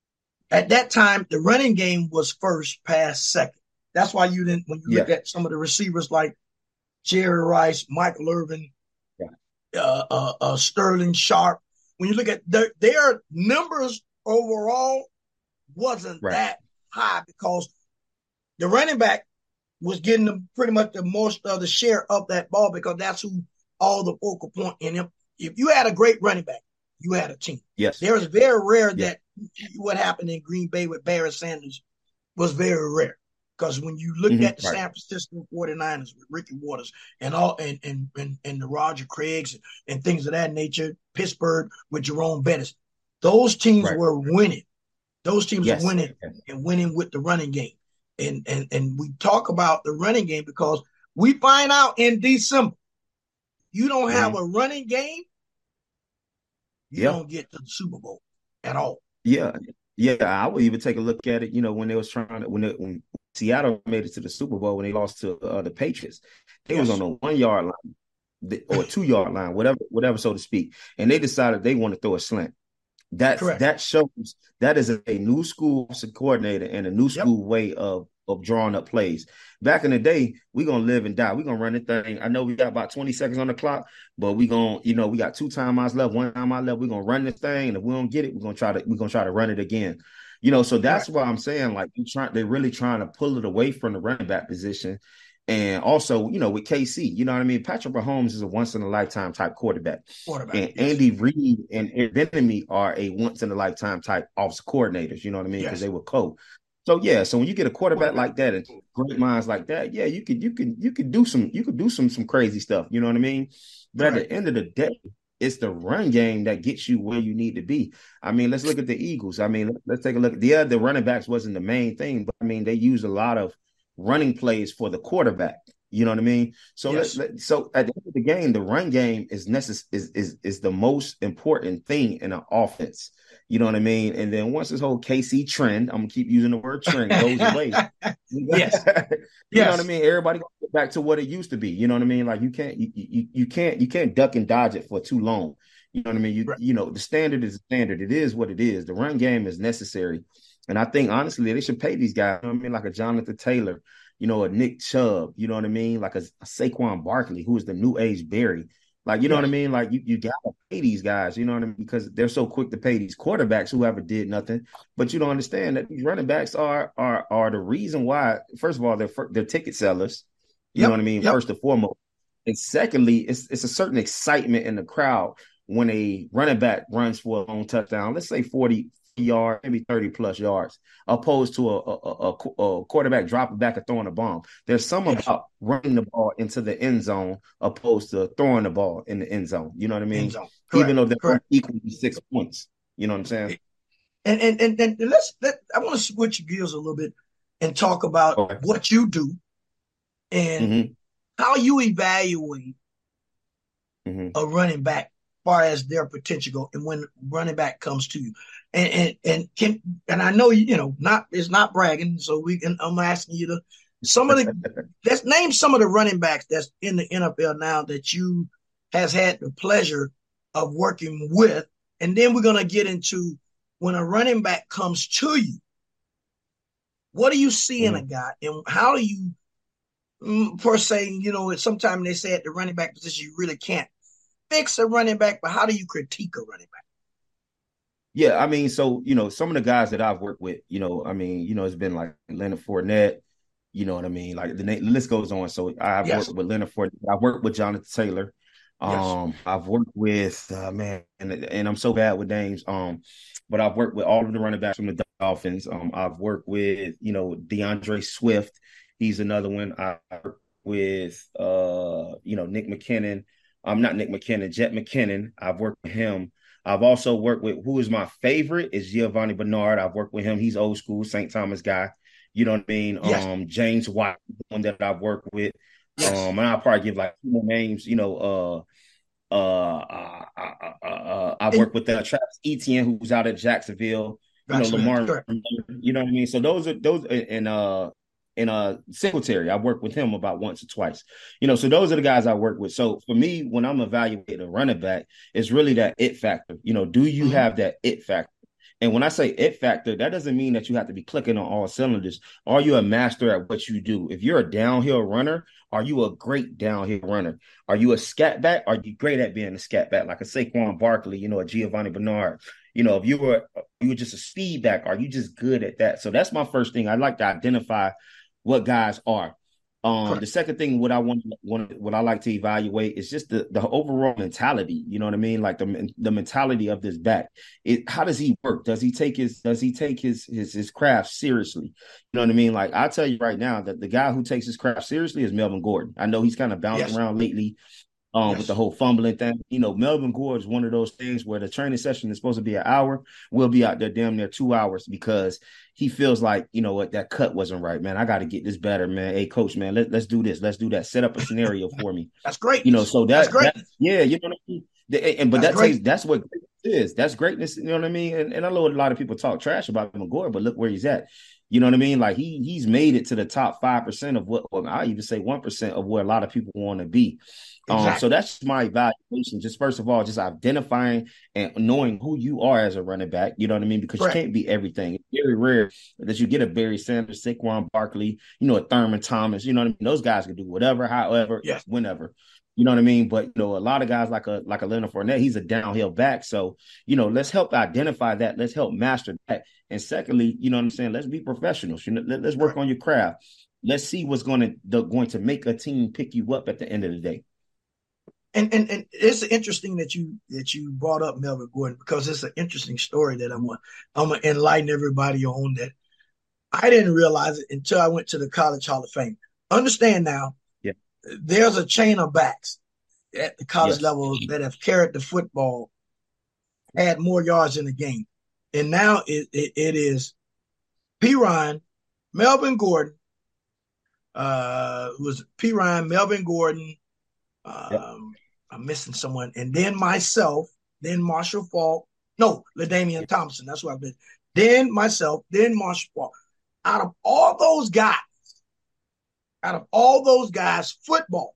At that time, the running game was first, pass second. That's why you didn't, when you look Yeah. at some of the receivers like Jerry Rice, Michael Irvin, Yeah. uh, uh, uh, Sterling Sharp, when you look at their, their numbers overall wasn't Right. that high because the running back was getting the, pretty much the most of the share of that ball because that's who all the focal point in him. If you had a great running back, you had a team. Yes. There is very rare Yeah. that what happened in Green Bay with Barry Sanders was very rare. Because when you looked Mhm, at the right. San Francisco forty-niners with Ricky Waters and all and and and, and the Roger Craigs and, and things of that nature, Pittsburgh with Jerome Bettis, those teams Right. were winning. Those teams Yes. are winning Yes. and winning with the running game. And and and we talk about the running game because we find out in December, you don't have a running game, you Yeah. don't get to the Super Bowl at all. Yeah, yeah. I would even take a look at it. You know, when they was trying to when it, when Seattle made it to the Super Bowl when they lost to uh, the Patriots, they was Yes. on the one yard line the- or two yard line, whatever, whatever, so to speak, and they decided they want to throw a slant. That Correct. that shows that is a, a new school offensive coordinator and a new Yep. school way of of drawing up plays. Back in the day, we gonna live and die. We gonna run the thing. I know we got about twenty seconds on the clock, but we gonna, you know, we got two timeouts left, one timeout left. We gonna run this thing, and if we don't get it, we're gonna try to we're gonna try to run it again. You know, so that's why I'm saying like you trying they're really trying to pull it away from the running back position. And also, you know, with K C, you know what I mean? Patrick Mahomes is a once in a lifetime type quarterback. Quarterback. And yes. Andy Reid and Eric Bieniemy are a once in a lifetime type offensive coordinators, you know what I mean? Because Yes. they were co. So yeah, so when you get a quarterback Quarterback. like that and great minds like that, yeah, you could you could you could do some you could do some some crazy stuff, you know what I mean? But at Correct. the end of the day, it's the run game that gets you where you need to be. I mean, let's look at the Eagles. I mean, let- let's take a look. Yeah, the running backs wasn't the main thing, but I mean, they used a lot of running plays for the quarterback. You know what I mean? So Yes. let, let- so at the end of the game, the run game is necess- is is is the most important thing in an offense. You know what I mean? And then once this whole K C trend, I'm gonna keep using the word trend, goes away. Yes. You know Yes. what I mean? Everybody goes get back to what it used to be. You know what I mean? Like you can't you, you you can't you can't duck and dodge it for too long. You know what I mean? You Right. you know the standard is the standard. It is what it is. The run game is necessary, and I think honestly they should pay these guys. You know what I mean? Like a Jonathan Taylor, you know, a Nick Chubb. You know what I mean? Like a, a Saquon Barkley, who is the new age Barry. Like, you know Yes. what I mean? Like, you, you got to pay these guys, you know what I mean? Because they're so quick to pay these quarterbacks who ever did nothing. But you don't understand that these running backs are are are the reason why, first of all, they're, they're ticket sellers. You Yep. know what I mean? Yep. First and foremost. And secondly, it's it's a certain excitement in the crowd when a running back runs for a long touchdown. Let's say forty, yards, maybe thirty plus yards, opposed to a, a, a, a quarterback dropping back or throwing a bomb. There's some yes. about running the ball into the end zone opposed to throwing the ball in the end zone. You know what I mean? Even though they're equally six points. You know what I'm saying? And and and, and let's let I want to switch gears a little bit and talk about okay. what you do and mm-hmm. how you evaluate mm-hmm. a running back as far as their potential go, and when running back comes to you. And and and can and I know you know not it's not bragging, so we can I'm asking you to some of the let's name some of the running backs that's in the N F L now that you has had the pleasure of working with, and then we're gonna get into when a running back comes to you. What do you see mm-hmm. in a guy, and how do you mm, per se, you know, sometimes they say at the running back position you really can't fix a running back, but how do you critique a running back? Yeah, I mean, so, you know, some of the guys that I've worked with, you know, I mean, you know, it's been like Leonard Fournette, you know what I mean? Like the, the list goes on. So I've yes. worked with Leonard Fournette. I've worked with Jonathan Taylor. Um, yes. I've worked with, uh, man, and, and I'm so bad with names. Um, but I've worked with all of the running backs from the Dolphins. Um, I've worked with, you know, DeAndre Swift. He's another one. I worked with, uh, you know, Nick McKinnon. I'm not Nick McKinnon, Jet McKinnon. I've worked with him. I've also worked with, who is my favorite is Giovanni Bernard. I've worked with him. He's old school, Saint Thomas guy. You know what I mean? Yes. Um, James White, one that I've worked with. Yes. Um, and I'll probably give like two more names. You know, uh, uh, uh, uh, uh, uh I've worked with uh, Travis Etienne, who's out at Jacksonville. You know, Lamar. Sure. You know what I mean? So those are those, and uh, and uh, Singletary. I worked with him about once or twice. You know, so those are the guys I work with. So for me, when I'm evaluating a running back, it's really that it factor. You know, do you mm-hmm. have that it factor? And when I say it factor, that doesn't mean that you have to be clicking on all cylinders. Are you a master at what you do? If you're a downhill runner, are you a great downhill runner? Are you a scat back? Are you great at being a scat back, like a Saquon Barkley, you know, a Giovanni Bernard? You know, if you were you were just a speed back, are you just good at that? So that's my first thing. I'd like to identify what guys are. Um, the second thing, what I want, want, what I like to evaluate is just the, the overall mentality. You know what I mean? Like the the mentality of this back. It, how does he work? Does he take his Does he take his his his craft seriously? You know what I mean? Like I tell you right now that the guy who takes his craft seriously is Melvin Gordon. I know he's kind of bouncing yes. around lately. Um, yes. With the whole fumbling thing, you know, Melvin Gordon is one of those things where the training session is supposed to be an hour. We'll be out there damn near two hours because he feels like, you know what, that cut wasn't right, man. I got to get this better, man. Hey, coach, man, let, let's do this. Let's do that. Set up a scenario for me. That's great. You know, so that, that's great. That, yeah, you know what I mean? And, but that's, that takes, that's what greatness is. That's greatness. You know what I mean? And, and I know a lot of people talk trash about Melvin Gordon, but look where he's at. You know what I mean? Like he he's made it to the top five percent of what, or I even say one percent of where a lot of people want to be. Exactly. Um, so that's my evaluation. Just first of all, just identifying and knowing who you are as a running back. You know what I mean? Because right. you can't be everything. It's very rare that you get a Barry Sanders, Saquon Barkley, you know, a Thurman Thomas. You know what I mean? Those guys can do whatever, however, yes. whenever. You know what I mean? But, you know, a lot of guys like a like a Leonard Fournette, he's a downhill back. So, you know, let's help identify that. Let's help master that. And secondly, you know what I'm saying? Let's be professionals. You know, let, let's work on your craft. Let's see what's going to the, going to make a team pick you up at the end of the day. And and and it's interesting that you that you brought up Melvin Gordon, because it's an interesting story that I'm gonna I'm gonna enlighten everybody on. That I didn't realize it until I went to the College Hall of Fame. Understand now, yeah. there's a chain of backs at the college yes. level that have carried the football, had more yards in the game. And now it, it, it is P. Ryan, Melvin Gordon, uh, was P. Ryan, Melvin Gordon, um, yep. I'm missing someone, and then myself, then Marshall Faulk, no, LaDainian Thompson, that's what I've been, then myself, then Marshall Faulk. Out of all those guys, out of all those guys, football,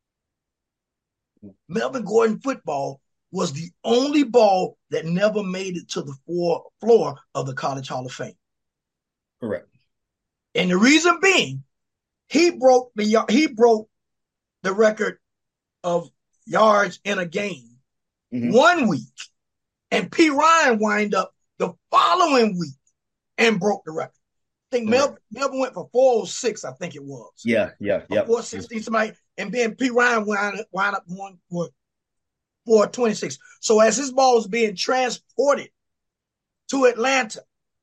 Melvin Gordon football was the only ball that never made it to the floor, floor of the College Hall of Fame. Correct. And the reason being, he broke the he broke the record of yards in a game mm-hmm. one week, and P. Ryan wind up the following week and broke the record. I think Melvin, Melvin went for four oh six, I think it was. Yeah, yeah, yeah. four sixty somebody, and then P. Ryan wound, wound up going for four twenty-six. So as his ball is being transported to Atlanta,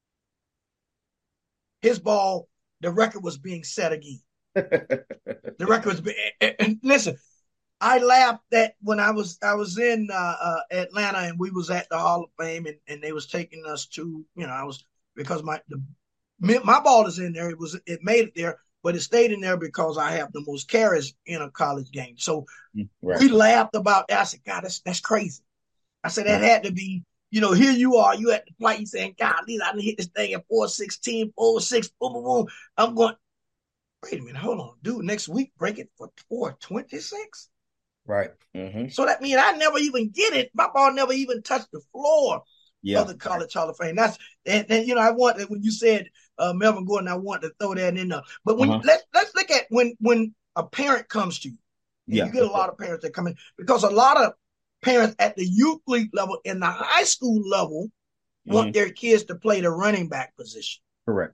his ball, the record was being set again. The record was being, and, and listen, I laughed that when I was I was in uh, uh, Atlanta and we was at the Hall of Fame and, and they was taking us to, you know, I was, because my the, my ball is in there. It was it made it there, but it stayed in there because I have the most carries in a college game. So right. we laughed about that. I said, God, that's that's crazy. I said that had to be, you know, here you are, you at the plate, you saying, God, I done hit this thing at four sixteen, four six, boom, boom, boom. I'm going, wait a minute, hold on, dude. Next week, break it for four twenty-six. Right. Mm-hmm. So that means I never even get it. My ball never even touched the floor yeah. of the College Hall of Fame. That's and, and you know, I want when you said uh, Melvin Gordon, I want to throw that in there. But when uh-huh. let's let's look at when when a parent comes to you, yeah. you get a lot of parents that come in, because a lot of parents at the youth league level and the high school level mm-hmm. want their kids to play the running back position. Correct.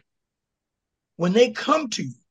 When they come to you,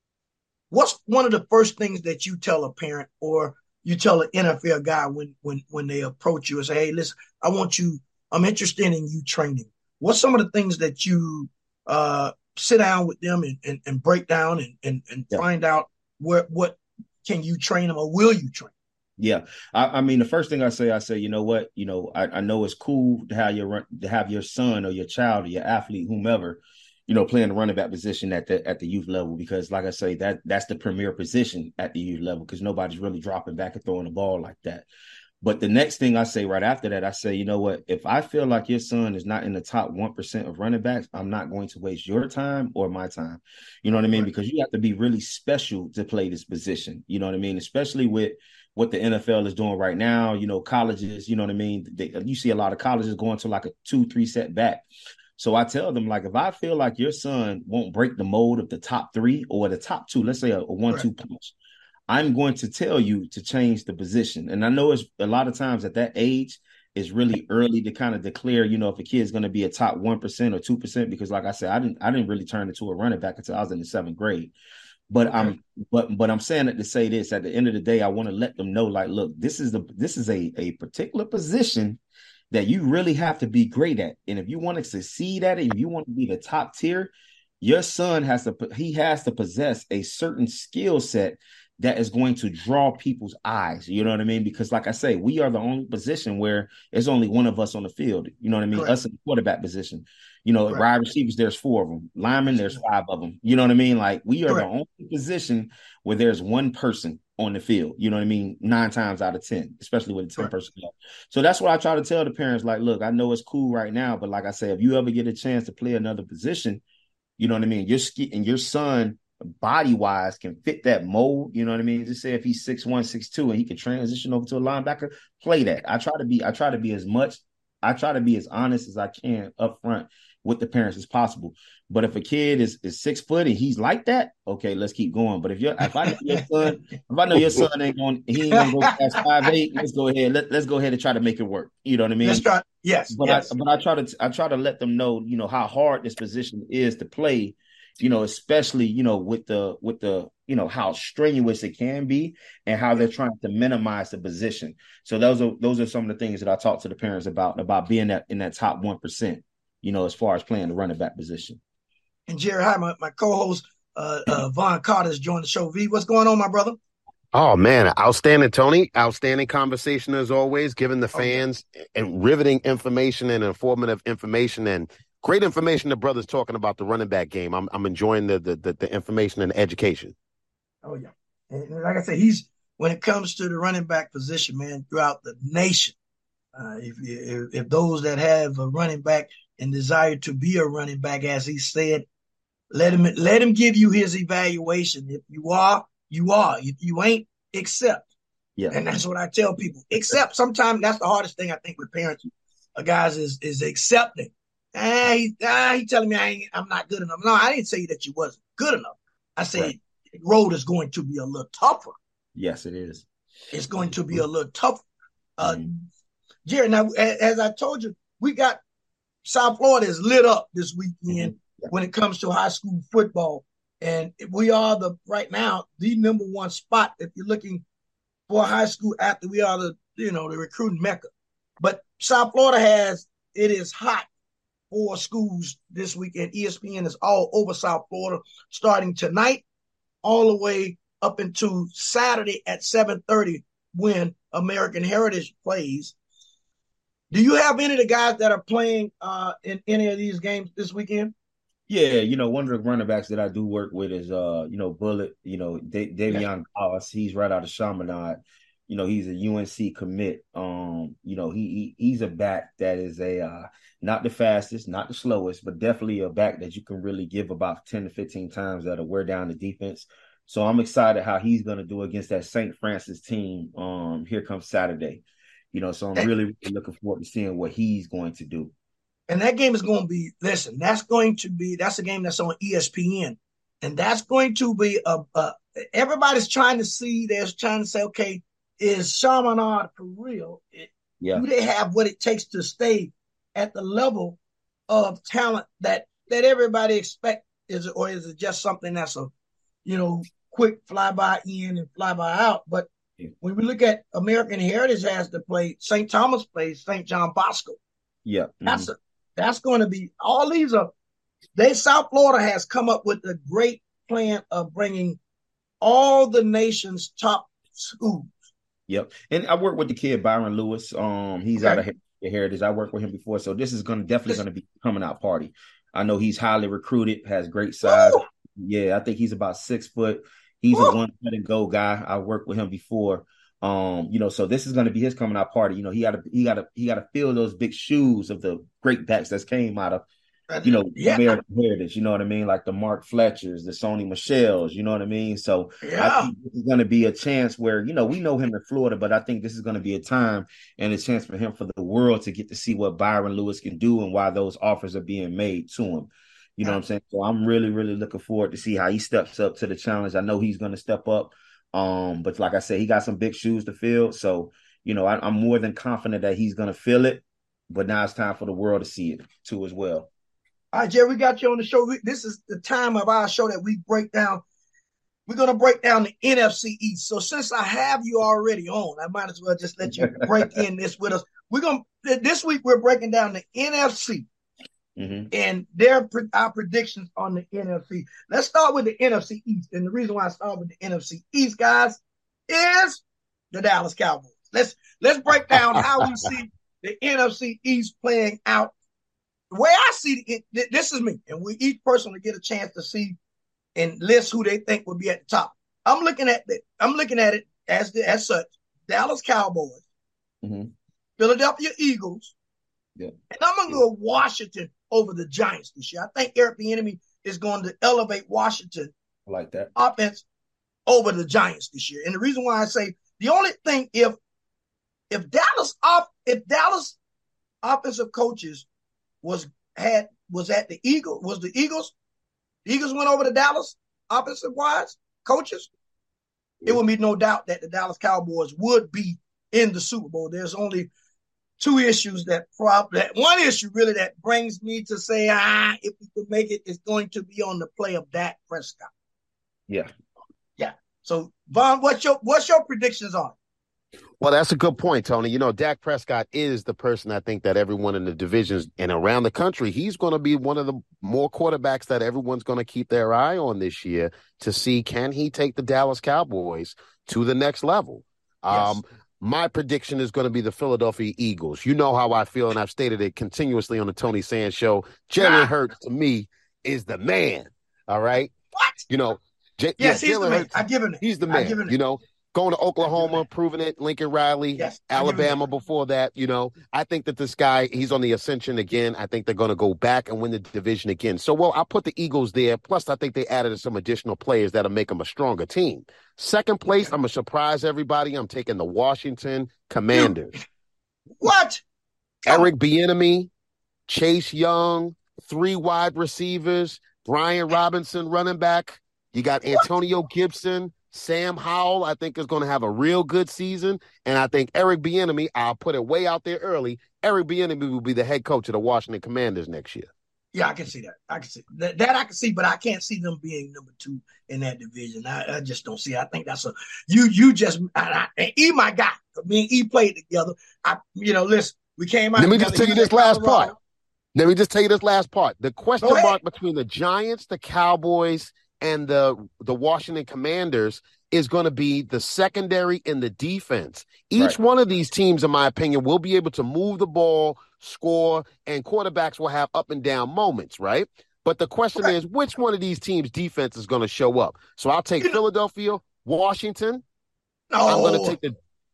what's one of the first things that you tell a parent or you tell an N F L guy when when when they approach you and say, hey, listen, I want you, I'm interested in you training. What's some of the things that you uh, sit down with them and, and, and break down and, and, and yeah. find out where what can you train them or will you train? Yeah. I, I mean, the first thing I say, I say, you know what, you know, I, I know it's cool to have your to have your son or your child or your athlete, whomever, you know, playing the running back position at the at the youth level, because like I say, that that's the premier position at the youth level, because nobody's really dropping back and throwing the ball like that. But the next thing I say right after that, I say, you know what, if I feel like your son is not in the top one percent of running backs, I'm not going to waste your time or my time. You know what I mean? Right. Because you have to be really special to play this position. You know what I mean? Especially with what the N F L is doing right now, you know, colleges, you know what I mean? They, you see a lot of colleges going to like a two, three set back. So I tell them, like, if I feel like your son won't break the mold of the top three or the top two, let's say a, a one, right. two punch, I'm going to tell you to change the position. And I know it's a lot of times at that age, it's really early to kind of declare, you know, if a kid's going to be a top one percent or two percent, because like I said, I didn't, I didn't really turn into a running back until I was in the seventh grade. But okay. I'm, but, but I'm saying it to say this, at the end of the day, I want to let them know, like, look, this is the, this is a, a particular position that you really have to be great at. And if you want to succeed at it, if you want to be the top tier, your son has to, he has to possess a certain skill set that is going to draw people's eyes. You know what I mean? Because like I say, we are the only position where there's only one of us on the field. You know what I mean? Correct. Us in the quarterback position. You know, right. wide receivers, there's four of them. Linemen, there's five of them. You know what I mean? Like, we are Correct. the only position where there's one person on the field. You know what I mean? Nine times out of ten, especially with a ten person club. So that's what I try to tell the parents. Like, look, I know it's cool right now, but like I say, if you ever get a chance to play another position, you know what I mean? Your ski and your son, body wise, can fit that mold. You know what I mean? Just say if he's six one, six two, and he can transition over to a linebacker, play that. I try to be. I try to be as much. I try to be as honest as I can up front with the parents as possible. But if a kid is, is six foot and he's like that, okay, let's keep going. But if you're, if I know your son, if I know your son ain't going, he ain't gonna go past five eight, let's go ahead. Let, let's go ahead and try to make it work. You know what I mean? Let's try. Yes. But yes. I, but I try to, I try to let them know, you know, how hard this position is to play. You know, especially, you know, with the, with the, you know, how strenuous it can be and how they're trying to minimize the position. So those are, those are some of the things that I talk to the parents about, about being that in that top one percent, you know, as far as playing the running back position. And Jerry, hi, my, my co-host, uh, uh, Von Carter has joined the show. V, what's going on, my brother? Oh, man. Outstanding, Tony. Outstanding conversation as always, giving the fans oh, and riveting information and informative information and great information. The brother's talking about the running back game. I'm I'm enjoying the the, the, the information and the education. Oh, yeah. And like I said, he's, when it comes to the running back position, man, throughout the nation, uh, if, if if those that have a running back and desire to be a running back, as he said, let him let him give you his evaluation. If you are, you are. If you ain't, accept. Yeah. And that's what I tell people. Accept. Sometimes that's the hardest thing I think with parents, uh, guys, is is accepting. Ah, he, ah, he telling me I ain't, I'm not good enough. No, I didn't say that you wasn't good enough. I said right. the road is going to be a little tougher. Yes, it is. It's going to be a little tougher. Uh, mm-hmm. Jerry, now, as I told you, we got South Florida is lit up this weekend mm-hmm. when it comes to high school football. And we are the, right now, the number one spot. If you're looking for a high school athlete, we are the, you know, the recruiting mecca. But South Florida has, it is hot four schools this weekend. E S P N is all over South Florida, starting tonight all the way up into Saturday at seven thirty when American Heritage plays. Do you have any of the guys that are playing uh, in any of these games this weekend? Yeah, you know, one of the running backs that I do work with is, uh, you know, Bullet, you know, da- Davion yeah. Goss. He's right out of Chaminade. You know, he's a U N C commit. Um, you know, he, he he's a back that is a uh, not the fastest, not the slowest, but definitely a back that you can really give about ten to fifteen times that'll wear down the defense. So I'm excited how he's going to do against that Saint Francis team. Um, here comes Saturday. You know, so I'm really, really looking forward to seeing what he's going to do. And that game is going to be, listen, that's going to be, that's a game that's on E S P N. And that's going to be, a, a everybody's trying to see, they're trying to say, okay, is Chaminade for real? It, yeah. Do they have what it takes to stay at the level of talent that, that everybody expects? Is it, or is it just something that's a, you know, quick fly-by in and fly-by out? But yeah. when we look at American Heritage has to play, Saint Thomas plays Saint John Bosco. Yeah. Mm-hmm. That's a, that's going to be, all these are, they, South Florida has come up with a great plan of bringing all the nation's top schools. Yep. And I work with the kid, Byron Lewis. Um, he's okay. out of Heritage. I worked with him before. So this is going to definitely going to be a coming out party. I know he's highly recruited, has great size. Woo! Yeah, I think he's about six foot. He's Woo! a one cut and go guy. I worked with him before. Um, you know, so this is going to be his coming out party. You know, he got to, he got to, he got to fill those big shoes of the great backs that came out of, you know, yeah. American Heritage. You know what I mean? Like the Mark Fletchers, the Sony Michels. You know what I mean? So yeah. I think this is going to be a chance where, you know, we know him in Florida, but I think this is going to be a time and a chance for him, for the world to get to see what Byron Lewis can do and why those offers are being made to him. You know yeah. what I'm saying? So I'm really, really looking forward to see how he steps up to the challenge. I know he's going to step up. Um, but like I said, he got some big shoes to fill. So, you know, I, I'm more than confident that he's going to fill it. But now it's time for the world to see it too as well. All right, Jerry, we got you on the show. We, this is the time of our show that we break down. We're going to break down the N F C East. So since I have you already on, I might as well just let you break in this with us. We're going to, this week we're breaking down the N F C. Mm-hmm. And their our predictions on the N F C. Let's start with the N F C East. And the reason why I start with the N F C East, guys, is the Dallas Cowboys. Let's let's break down how we see the N F C East playing out. The way I see it, this is me, and we each person will get a chance to see and list who they think will be at the top. I'm looking at it. I'm looking at it as the, as such: Dallas Cowboys, mm-hmm. Philadelphia Eagles, yeah. and I'm gonna yeah. go Washington over the Giants this year. I think Eric Bieniemy is going to elevate Washington I like that offense over the Giants this year. And the reason why I say the only thing, if if Dallas off if Dallas offensive coaches was had was at the Eagles, was the Eagles, the Eagles went over to Dallas offensive wise coaches, yeah. it would be no doubt that the Dallas Cowboys would be in the Super Bowl. There's only two issues that prob that one issue really that brings me to say, ah, if we could make it, is going to be on the play of Dak Prescott. Yeah. Yeah. So Vaughn, what's your what's your predictions on it? Well, that's a good point, Tony. You know, Dak Prescott is the person I think that everyone in the divisions and around the country, he's going to be one of the more quarterbacks that everyone's going to keep their eye on this year to see, can he take the Dallas Cowboys to the next level? Yes. Um, My prediction is going to be the Philadelphia Eagles. You know how I feel, and I've stated it continuously on the Tony Sands show. Jalen Hurts, to me, is the man. All right? What? You know, J- yes, yeah, he's Jalen the man. Hurts, I give him it. He's the man. You know, going to Oklahoma, proving it, Lincoln Riley, yes, Alabama before that. You know, I think that this guy, he's on the ascension again. I think they're going to go back and win the division again. So, well, I'll put the Eagles there. Plus, I think they added some additional players that'll make them a stronger team. Second place, I'm going to surprise everybody. I'm taking the Washington Commanders. What? Eric Bieniemy, Chase Young, three wide receivers, Brian Robinson running back. You got Antonio what? Gibson, Sam Howell, I think is going to have a real good season. And I think Eric Bieniemy, I'll put it way out there early, Eric Bieniemy will be the head coach of the Washington Commanders next year. Yeah, I can see that. I can see that. That I can see, but I can't see them being number two in that division. I, I just don't see it. I think that's a you. You just I, I, and E, my guy. Me and E played together. I, you know, listen. We came out. Let me just tell you this last part. Let me just tell you this last part. The question mark between the Giants, the Cowboys, and the the Washington Commanders is going to be the secondary and the defense. Each right. one of these teams, in my opinion, will be able to move the ball, score, and quarterbacks will have up and down moments, right? But the question right. is, which one of these teams' defense is going to show up? So I'll take Philadelphia, Washington. No. I'm going to take the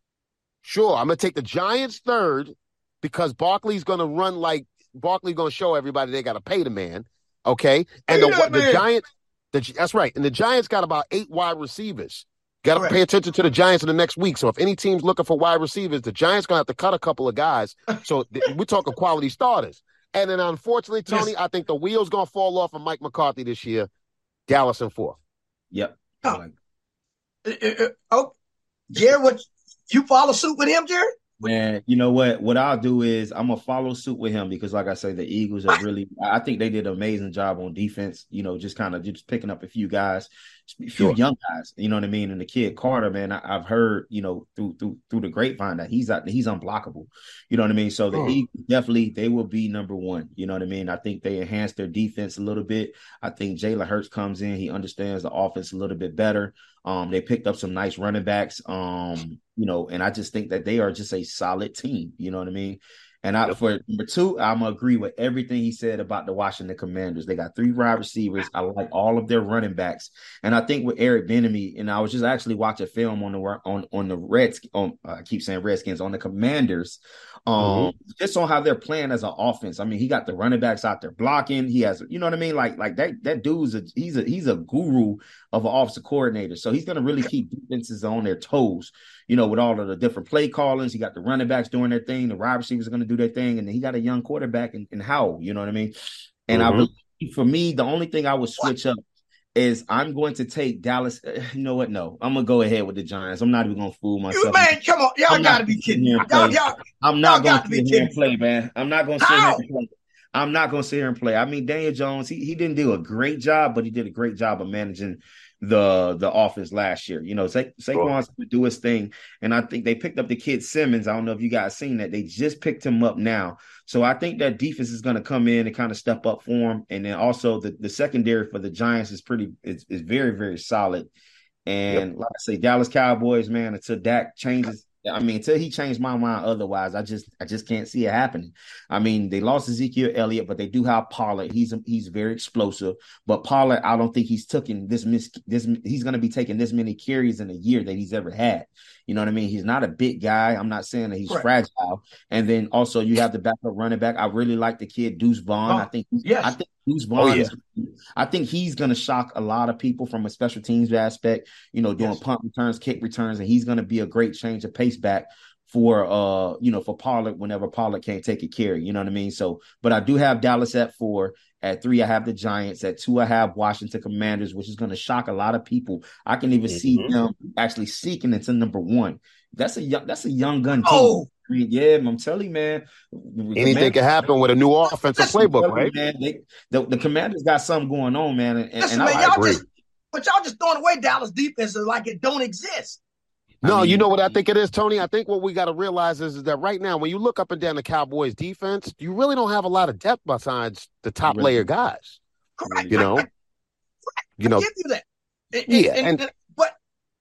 sure. I'm going to take the Giants third because Barkley's going to run like Barkley's going to show everybody they got to pay the man. Okay, and the, the man. Giants. The, that's right. And the Giants got about eight wide receivers. Got to right. pay attention to the Giants in the next week. So if any team's looking for wide receivers, the Giants going to have to cut a couple of guys. So th- we're talking quality starters. And then unfortunately, Tony, yes. I think the wheel's going to fall off of Mike McCarthy this year. Dallas in fourth. Yep. Oh, uh, uh, oh. Jerry, what, you follow suit with him, Jerry? Man, you know what? What I'll do is I'm gonna follow suit with him because, like I say, the Eagles are really. I think they did an amazing job on defense. You know, just kind of just picking up a few guys, a few sure. young guys. You know what I mean? And the kid Carter, man, I, I've heard you know through through through the grapevine that he's out, he's unblockable. You know what I mean? So the oh. Eagles definitely they will be number one. You know what I mean? I think they enhanced their defense a little bit. I think Jalen Hurts comes in, he understands the offense a little bit better. Um, they picked up some nice running backs. Um, you know, and I just think that they are just a solid team. You know what I mean? And I, for number two, I'm going to agree with everything he said about the Washington Commanders. They got three wide receivers. I like all of their running backs. And I think with Eric Bieniemy, and I was just actually watching film on the on on the Reds, on uh, I keep saying Redskins, on the Commanders, um, mm-hmm. just on how they're playing as an offense. I mean, he got the running backs out there blocking. He has, you know what I mean? Like like that that dude's a he's a he's a guru of an offensive coordinator. So he's going to really keep defenses on their toes. You know, with all of the different play callings, he got the running backs doing their thing. The wide receivers are going to do their thing. And then he got a young quarterback in, in Howell, you know what I mean? And mm-hmm. I really, for me, the only thing I would switch up is I'm going to take Dallas. You know what? No, I'm going to go ahead with the Giants. I'm not even going to fool myself. You, man, come on. Y'all got to be kidding. Y'all, y'all, I'm not going to sit here and play, man. I'm not going to sit here and play. I'm not going to sit here and play. I mean, Daniel Jones, he, he didn't do a great job, but he did a great job of managing the the offense last year. You know, Sa- Saquon's going to do his thing. And I think they picked up the kid Simmons. I don't know if you guys seen that. They just picked him up now. So I think that defense is going to come in and kind of step up for him. And then also the, the secondary for the Giants is pretty, is, is very, very solid. And yep. like I say, Dallas Cowboys, man, until Dak changes, I mean, until he changed my mind otherwise, I just I just can't see it happening. I mean, they lost Ezekiel Elliott, but they do have Pollard. He's he's very explosive. But Pollard, I don't think he's taking this mis- this he's going to be taking this many carries in a year that he's ever had. You know what I mean? He's not a big guy. I'm not saying that he's right. fragile. And then also you have the backup running back. I really like the kid Deuce Vaughn. Oh, I think yes. I think Deuce Vaughn oh, yeah. is I think he's going to shock a lot of people from a special teams aspect, you know, doing yes. punt returns, kick returns, and he's going to be a great change of pace back for, uh, you know, for Pollard whenever Pollard can't take a carry. You know what I mean? So, but I do have Dallas at four. At three, I have the Giants. At two, I have Washington Commanders, which is going to shock a lot of people. I can even mm-hmm. see them actually seeking into number one. That's a young, that's a young gun team. Oh. I mean, yeah, I'm telling you, man. Anything can happen with a new offensive playbook, right? Man, they, the, the Commanders got something going on, man. And, Listen, and man, I, y'all I agree. Just, but y'all just throwing away Dallas defense like it don't exist. No, I mean, you know what I think it is, Tony? I think what we got to realize is, is that right now, when you look up and down the Cowboys defense, you really don't have a lot of depth besides the top really? layer guys. Correct. You know? Correct. You know? I give you that. And, yeah. And, and, and, but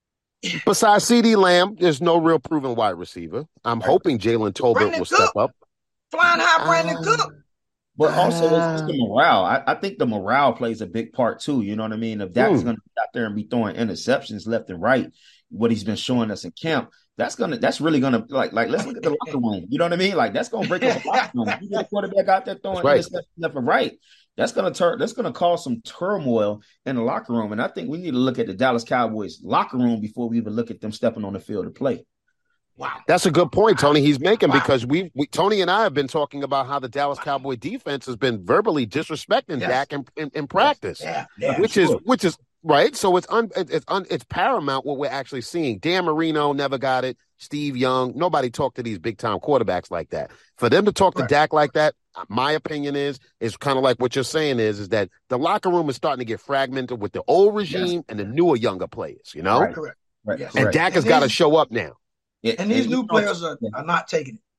besides CeeDee Lamb, there's no real proven wide receiver. I'm right. hoping Jalen Tolbert Brandon will Cook. step up. Flying high Brandon uh, Cook. But also, uh, it's the morale. I, I think the morale plays a big part, too. You know what I mean? If Dak's hmm. going to be out there and be throwing interceptions left and right, what he's been showing us in camp, that's gonna that's really gonna like like let's look at the locker room. You know what I mean? Like that's gonna break up the locker room. You get a quarterback out there throwing right. interceptions left and right. That's gonna turn that's gonna cause some turmoil in the locker room. And I think we need to look at the Dallas Cowboys locker room before we even look at them stepping on the field to play. Wow. That's a good point, Tony. He's making wow. because we, we Tony and I have been talking about how the Dallas wow. Cowboy defense has been verbally disrespecting yes. Dak in, in, in practice, yeah. Yeah, which sure. is which is right. So it's un, it's un, it's paramount what we're actually seeing. Dan Marino never got it. Steve Young, nobody talked to these big time quarterbacks like that. For them to talk right. to Dak like that, my opinion is is kind of like what you're saying is is that the locker room is starting to get fragmented with the old regime yes. and the newer younger players. You know, right. correct. Right. Yes. And right. Dak has got to show up now. Yeah, and these and new players are, are not taking it.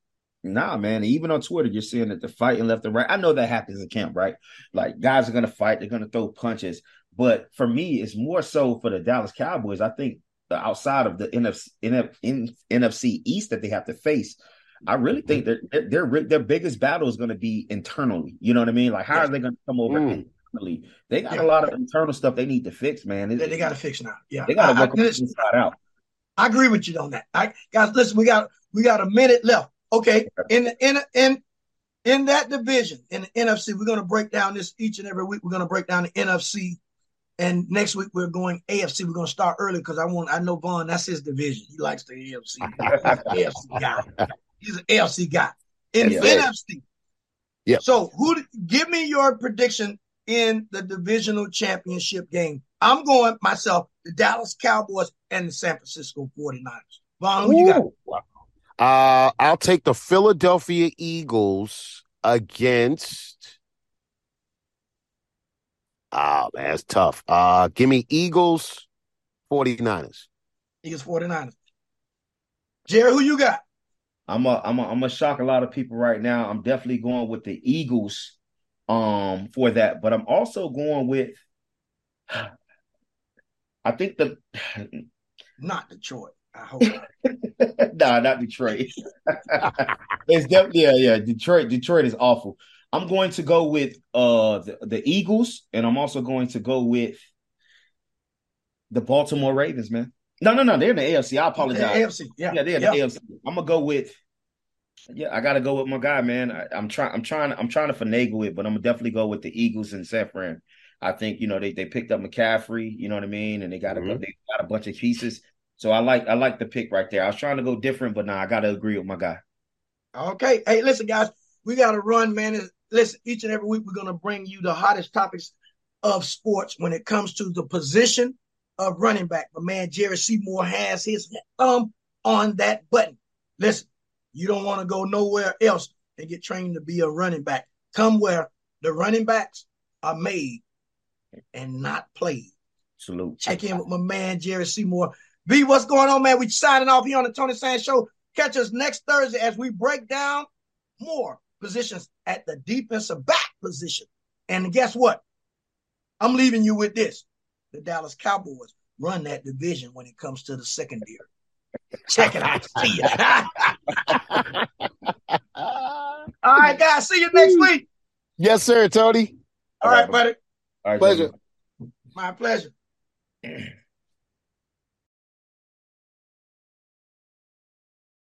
Nah, man. Even on Twitter, you're seeing that they're fighting left and right. I know that happens in camp, right? Like guys are gonna fight, they're gonna throw punches. But for me, it's more so for the Dallas Cowboys. I think outside of the N F C, N F C East that they have to face, I really think that their, their their biggest battle is going to be internally. You know what I mean? Like, how are they going to come over mm. internally? They got yeah. a lot of internal stuff they need to fix, man. They, they got to fix now. Yeah, they got to work I, I, listen, inside out. I agree with you on that. I, guys, listen, we got we got a minute left. Okay, in the in in in that division in the N F C, we're going to break down this each and every week. We're going to break down the N F C. And next week we're going A F C. We're going to start early because I want. I know Vaughn. That's his division. He likes the A F C. A F C guy. He's an A F C guy. In yeah. N F C. Yeah. So who? Give me your prediction in the divisional championship game. I'm going myself. The Dallas Cowboys and the San Francisco forty-niners. Vaughn, who Ooh. you got? Uh, I'll take the Philadelphia Eagles against. Oh, man, that's tough. Uh, give me Eagles, forty-niners. Eagles, forty-niners. Jerry, who you got? I'm a, I'm a, I'm gonna shock a lot of people right now. I'm definitely going with the Eagles um, for that, but I'm also going with, I think the... Not Detroit, I hope. nah, not Detroit. It's definitely, yeah, yeah, Detroit, Detroit is awful. I'm going to go with uh, the, the Eagles, and I'm also going to go with the Baltimore Ravens, man. No, no, no, they're in the A F C. I apologize. A F C, yeah, yeah, they're in yeah. the A F C. I'm gonna go with, yeah, I gotta go with my guy, man. I, I'm trying, I'm trying, I'm trying to finagle it, but I'm gonna definitely go with the Eagles and San Fran. I think you know they they picked up McCaffrey, you know what I mean, and they got mm-hmm. a they got a bunch of pieces. So I like I like the pick right there. I was trying to go different, but now nah, I gotta agree with my guy. Okay, hey, listen, guys, we gotta run, man. Listen, each and every week we're going to bring you the hottest topics of sports when it comes to the position of running back. But man, Jerry Seymour has his thumb on that button. Listen, you don't want to go nowhere else and get trained to be a running back. Come where the running backs are made and not played. Salute. Check in with my man, Jerry Seymour. B, what's going on, man? We signing off here on the Tony Sands Show. Catch us next Thursday as we break down more positions at the defensive back position. And guess what? I'm leaving you with this. The Dallas Cowboys run that division when it comes to the secondary. Check it out. See ya. All right, guys. See you next week. Yes, sir, Tony. All right, buddy. All right, pleasure. My pleasure.